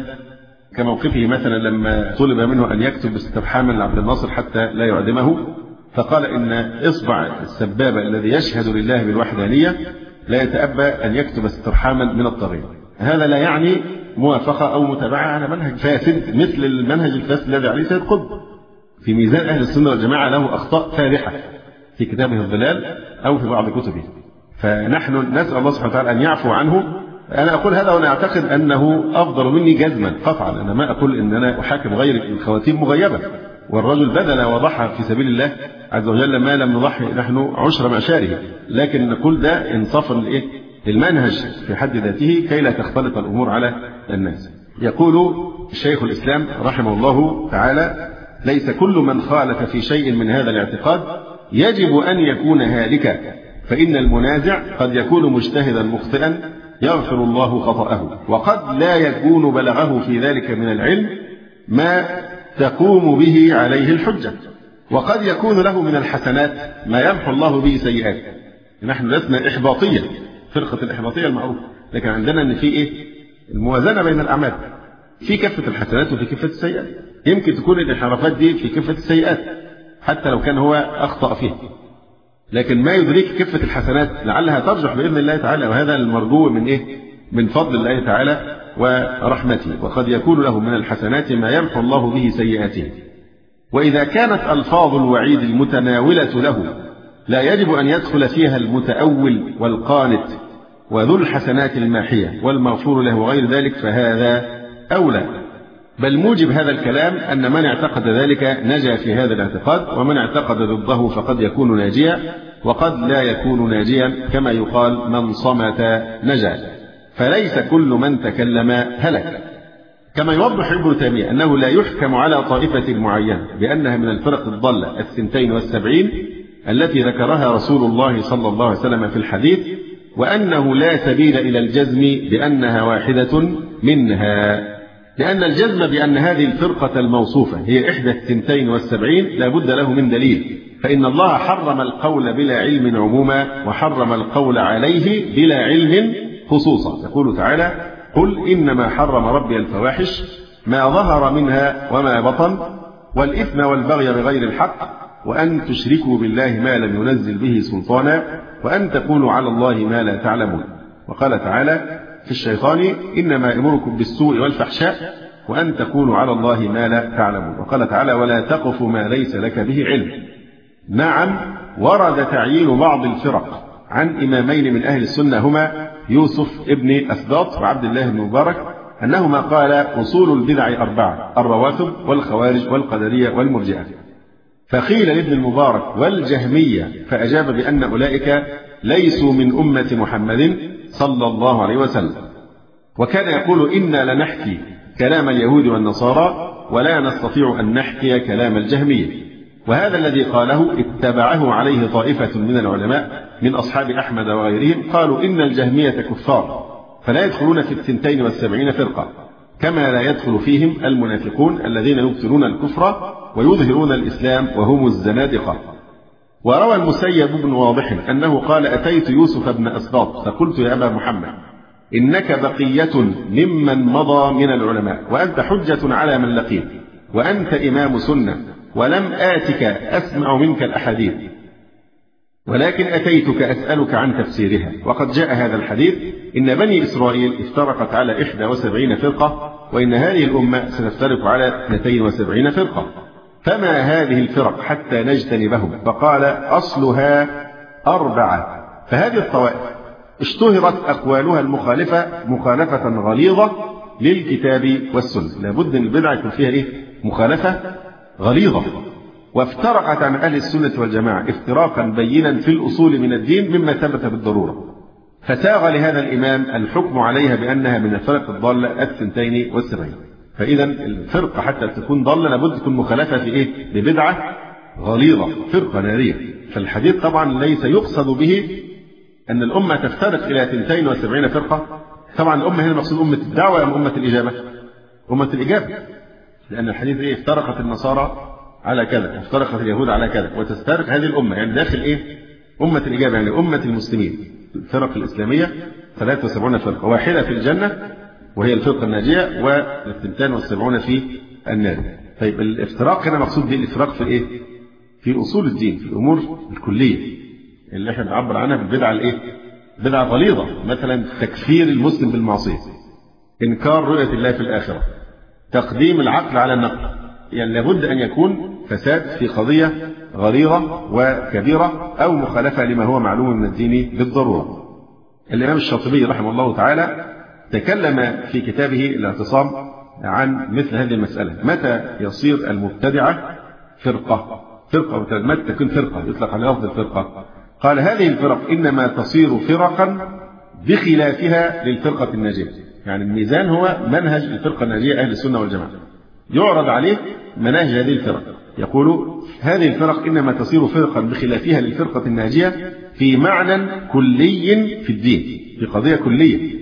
كموقفه مثلا لما طلب منه أن يكتب استرحاما لعبد الناصر حتى لا يعدمه، فقال إن إصبع السبابة الذي يشهد لله بالوحدانية لا يتأبى أن يكتب استرحاما من الطاغية. هذا لا يعني موافقة أو متابعة على منهج فاسد مثل المنهج الفاسد الذي عليه سيد قطب. في ميزان أهل السنة والجماعة له أخطاء فادحة في كتابه الظلال أو في بعض كتبه، فنحن نسأل الله سبحانه وتعالى أن يعفو عنه. أنا أقول هذا وأنا أعتقد أنه أفضل مني جزما قطعا، أنا ما أقول أن أنا أحاكم غير الخواتيم مغيبة، والرجل بذل وضحى في سبيل الله عز وجل ما لم نضحي نحن عشر معشاره، لكن نقول ده انصافا لإيه؟ للمنهج في حد ذاته كي لا تختلط الأمور على الناس. يقول الشيخ الإسلام رحمه الله تعالى: ليس كل من خالف في شيء من هذا الاعتقاد يجب أن يكون هالكا، فإن المنازع قد يكون مجتهدا مخطئا يغفر الله خطأه، وقد لا يكون بلغه في ذلك من العلم ما تقوم به عليه الحجة، وقد يكون له من الحسنات ما يمحو الله به سيئات. نحن لسنا إحباطية، فرقة الإحباطية المعروفة، لكن عندنا أن في إيه؟ الموازنة بين الأعمال، في كفة الحسنات وفي كفة السيئات. يمكن تكون الانحرافات دي في كفة السيئات حتى لو كان هو أخطأ فيها، لكن ما يدرك كفة الحسنات لعلها ترجح بإذن الله تعالى، وهذا المرجو من إيه؟ من فضل الله تعالى ورحمته. وقد يكون له من الحسنات ما يمحو الله به سيئاته. وإذا كانت ألفاظ الوعيد المتناولة له لا يجب أن يدخل فيها المتأول والقانت وذو الحسنات الماحية والمغفور له وغير ذلك، فهذا أولى. بل موجب هذا الكلام أن من اعتقد ذلك نجا في هذا الاعتقاد، ومن اعتقد ضده فقد يكون ناجيا وقد لا يكون ناجيا، كما يقال: من صمت نجا. فليس كل من تكلم هلك. كما يوضح ابن تيمية أنه لا يحكم على طائفة معينة بأنها من الفرق الضالة الثنتين والسبعين التي ذكرها رسول الله صلى الله عليه وسلم في الحديث، وأنه لا سبيل إلى الجزم بأنها واحدة منها، لأن الجزم بأن هذه الفرقة الموصوفة هي إحدى الثنتين والسبعين لا بد له من دليل، فإن الله حرم القول بلا علم عموما، وحرم القول عليه بلا علم خصوصا. يقول تعالى: قل إنما حرم ربي الفواحش ما ظهر منها وما بطن والإثم والبغي بغير الحق وأن تشركوا بالله ما لم ينزل به سلطانا وأن تقولوا على الله ما لا تعلمون. وقال تعالى في الشيطان: إنما يأمركم بالسوء والفحشاء وأن تقولوا على الله ما لا تعلمون. وقال تعالى: ولا تقف ما ليس لك به علم. نعم، ورد تعيين بعض الفرق عن إمامين من أهل السنة هما يوسف ابن أسباط وعبد الله بن مبارك أنهما قال: أصول البدع أربعة: الرواتب والخوارج والقدرية والمرجئة. فقيل لابن المبارك: والجهمية؟ فأجاب بأن أولئك ليسوا من أمة محمد صلى الله عليه وسلم. وكان يقول: إنا لنحكي كلام اليهود والنصارى ولا نستطيع أن نحكي كلام الجهمية. وهذا الذي قاله اتبعه عليه طائفة من العلماء من أصحاب أحمد وغيرهم، قالوا إن الجهمية كفار فلا يدخلون في الثنتين والسبعين فرقة، كما لا يدخل فيهم المنافقون الذين يبطلون الكفر ويظهرون الإسلام وهم الزنادقة. وروى المسيب بن واضح أنه قال: أتيت يوسف بن أسباط فقلت: يا أبا محمد، إنك بقية ممن مضى من العلماء، وأنت حجة على من لقيت، وأنت إمام سنة، ولم آتك أسمع منك الأحاديث، ولكن أتيتك أسألك عن تفسيرها. وقد جاء هذا الحديث: إن بني إسرائيل افترقت على إحدى وسبعين فرقة، وإن هذه الأمة ستفترق على اثنتين وسبعين فرقة، فما هذه الفرق حتى نجتنبهم؟ فقال: أصلها أربعة. فهذه الطوائف اشتهرت أقوالها المخالفة مخالفة غليظة للكتاب والسنة. لابد أن البدعة يكون فيها إيه؟ مخالفة غليظة. وافترقت عن أهل السنة والجماعة افتراقا بينا في الأصول من الدين مما ثبت بالضرورة، فساغ لهذا الإمام الحكم عليها بأنها من الفرق الضالة الثنتين والسبعين. فإذا الفرقة حتى تكون ضالة لابد تكون مخالفة في إيه؟ ببدعة غليظة، فرقة نارية. فالحديث طبعا ليس يقصد به أن الأمة تفترق إلى اثنتين وسبعين فرقة. طبعا الأمة هنا مقصود أمة الدعوة أم أمة الإجابة؟ أمة الإجابة، لأن الحديث إيه؟ افترقت النصارى على كذا، وافترقت اليهود على كذا، وتسترق هذه الأمة، يعني داخل إيه؟ أمة الإجابة، يعني أمة المسلمين. الفرق الإسلامية ثلاثة وسبعون فرقة، واحدة في الجنة وهي الفرقة الناجية، والاثنتان والسبعون في النار. طيب الافتراق هنا مقصود به الافتراق في إيه؟ في أصول الدين، في الأمور الكلية اللي احنا بنعبر عنها بالبدعة الإيه؟ بدعة غليظة، مثلا تكفير المسلم بالمعصية، إنكار رؤية الله في الآخرة، تقديم العقل على النقل. يعني لابد أن يكون فساد في قضية غليظة وكبيرة أو مخالفة لما هو معلوم من الدين بالضرورة. الإمام الشاطبي رحمه الله تعالى تكلم في كتابه الاعتصام عن مثل هذه المسألة، متى يصير المبتدعة فرقة؟ فرقة متى تكون فرقة يطلق على لفظ الفرقة؟ قال هذه الفرق إنما تصير فرقا بخلافها للفرقة الناجية. يعني الميزان هو منهج الفرقة الناجية أهل السنة والجماعة، يعرض عليه مناهج هذه الفرق. يقول هذه الفرق إنما تصير فرقا بخلافها للفرقة الناجية في معنى كلي في الدين، في قضية كلية،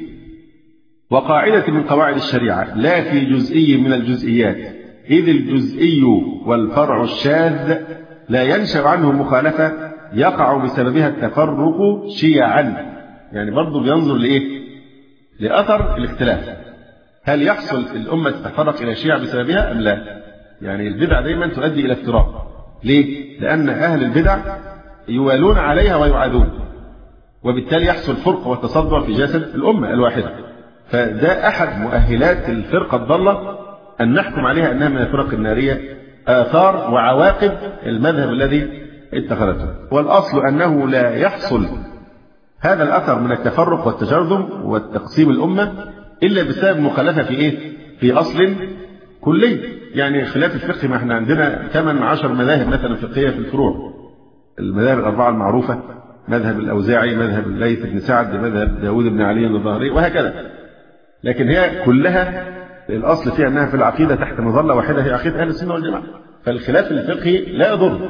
وقاعدة من قواعد الشريعة، لا في جزئي من الجزئيات، إذ الجزئي والفرع الشاذ لا ينشأ عنه مخالفة يقع بسببها التفرق شيعا. يعني برضه بينظر لإيه؟ لأثر الاختلاف، هل يحصل الأمة تتفرق إلى شيعة بسببها أم لا؟ يعني البدع دائما تؤدي إلى افتراق. ليه؟ لأن أهل البدع يوالون عليها ويعادون، وبالتالي يحصل فرق وتصدع في جسد الأمة الواحدة. فده أحد مؤهلات الفرقة الضالة أن نحكم عليها أنها من الفرق النارية، آثار وعواقب المذهب الذي اتخذته. والأصل أنه لا يحصل هذا الأثر من التفرق والتجرذم والتقسيم الأمة إلا بسبب مخالفة في إيه؟ في أصل كلي. يعني خلاف الفقه، ما احنا عندنا ثمان عشر مذاهب مثلا فقهية في الفروع، المذاهب الأربعة المعروفة، مذهب الأوزاعي، مذهب الليث بن سعد، مذهب داود بن علي الظاهري، وهكذا. لكن هي كلها الأصل فيها أنها في العقيدة تحت مظلة واحدة، هي عقيدة أهل السنة والجماعة. فالخلاف الفقهي لا يضر،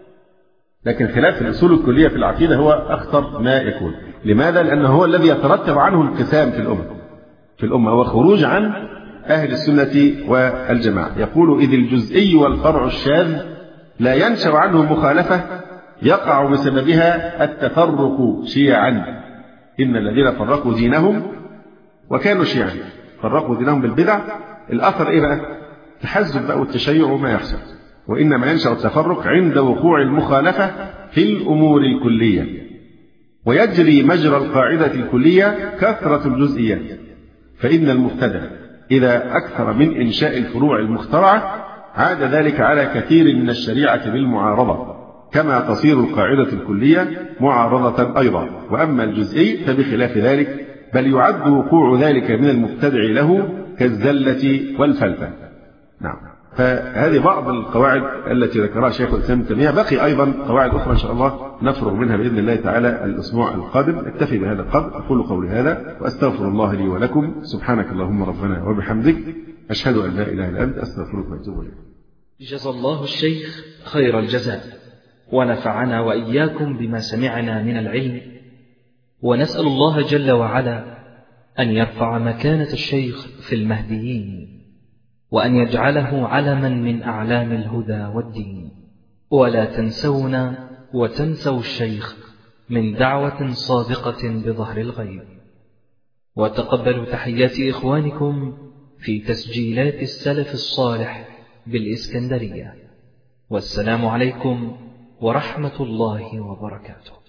لكن خلاف الأصول الكلية في العقيدة هو أخطر ما يكون. لماذا؟ لأنه هو الذي يترتب عنه الانقسام في الأمة في الأمة هو خروج عن أهل السنة والجماعة. يقول إذ الجزئي والفرع الشاذ لا ينشأ عنه مخالفة يقع بسببها التفرق شيعا. إن الذين فرقوا دينهم وكانوا شيعا، فرقوا دينهم بالبدع. الأثر إيه بقى؟ تحزب بقى والتشيع وما يحصل. وإنما ينشأ التفرق عند وقوع المخالفة في الأمور الكلية، ويجري مجرى القاعدة الكلية كثرة الجزئيات. فإن المبتدع إذا أكثر من إنشاء الفروع المخترعة عاد ذلك على كثير من الشريعة بالمعارضة، كما تصير القاعدة الكلية معارضة أيضا. وأما الجزئي فبخلاف ذلك، بل يعد وقوع ذلك من المبتدع له كالزلة والفلتة. نعم. فهذه بعض القواعد التي ذكرها شيخ الإسلام ابن تيمية. بقي أيضا قواعد أخرى إن شاء الله نفرغ منها بإذن الله تعالى الأسبوع القادم. اكتفي بهذا القدر، أقول قولي هذا وأستغفر الله لي ولكم. سبحانك اللهم ربنا وبحمدك، أشهد أن لا إله إلا أنت، أستغفرك وأتوب إليك. جزا الله الشيخ خير الجزاء، ونفعنا وإياكم بما سمعنا من العلم، ونسأل الله جل وعلا أن يرفع مكانة الشيخ في المهديين، وأن يجعله علما من أعلام الهدى والدين. ولا تنسونا وتنسوا الشيخ من دعوة صادقة بظهر الغيب. وتقبلوا تحيات إخوانكم في تسجيلات السلف الصالح بالإسكندرية. والسلام عليكم ورحمة الله وبركاته.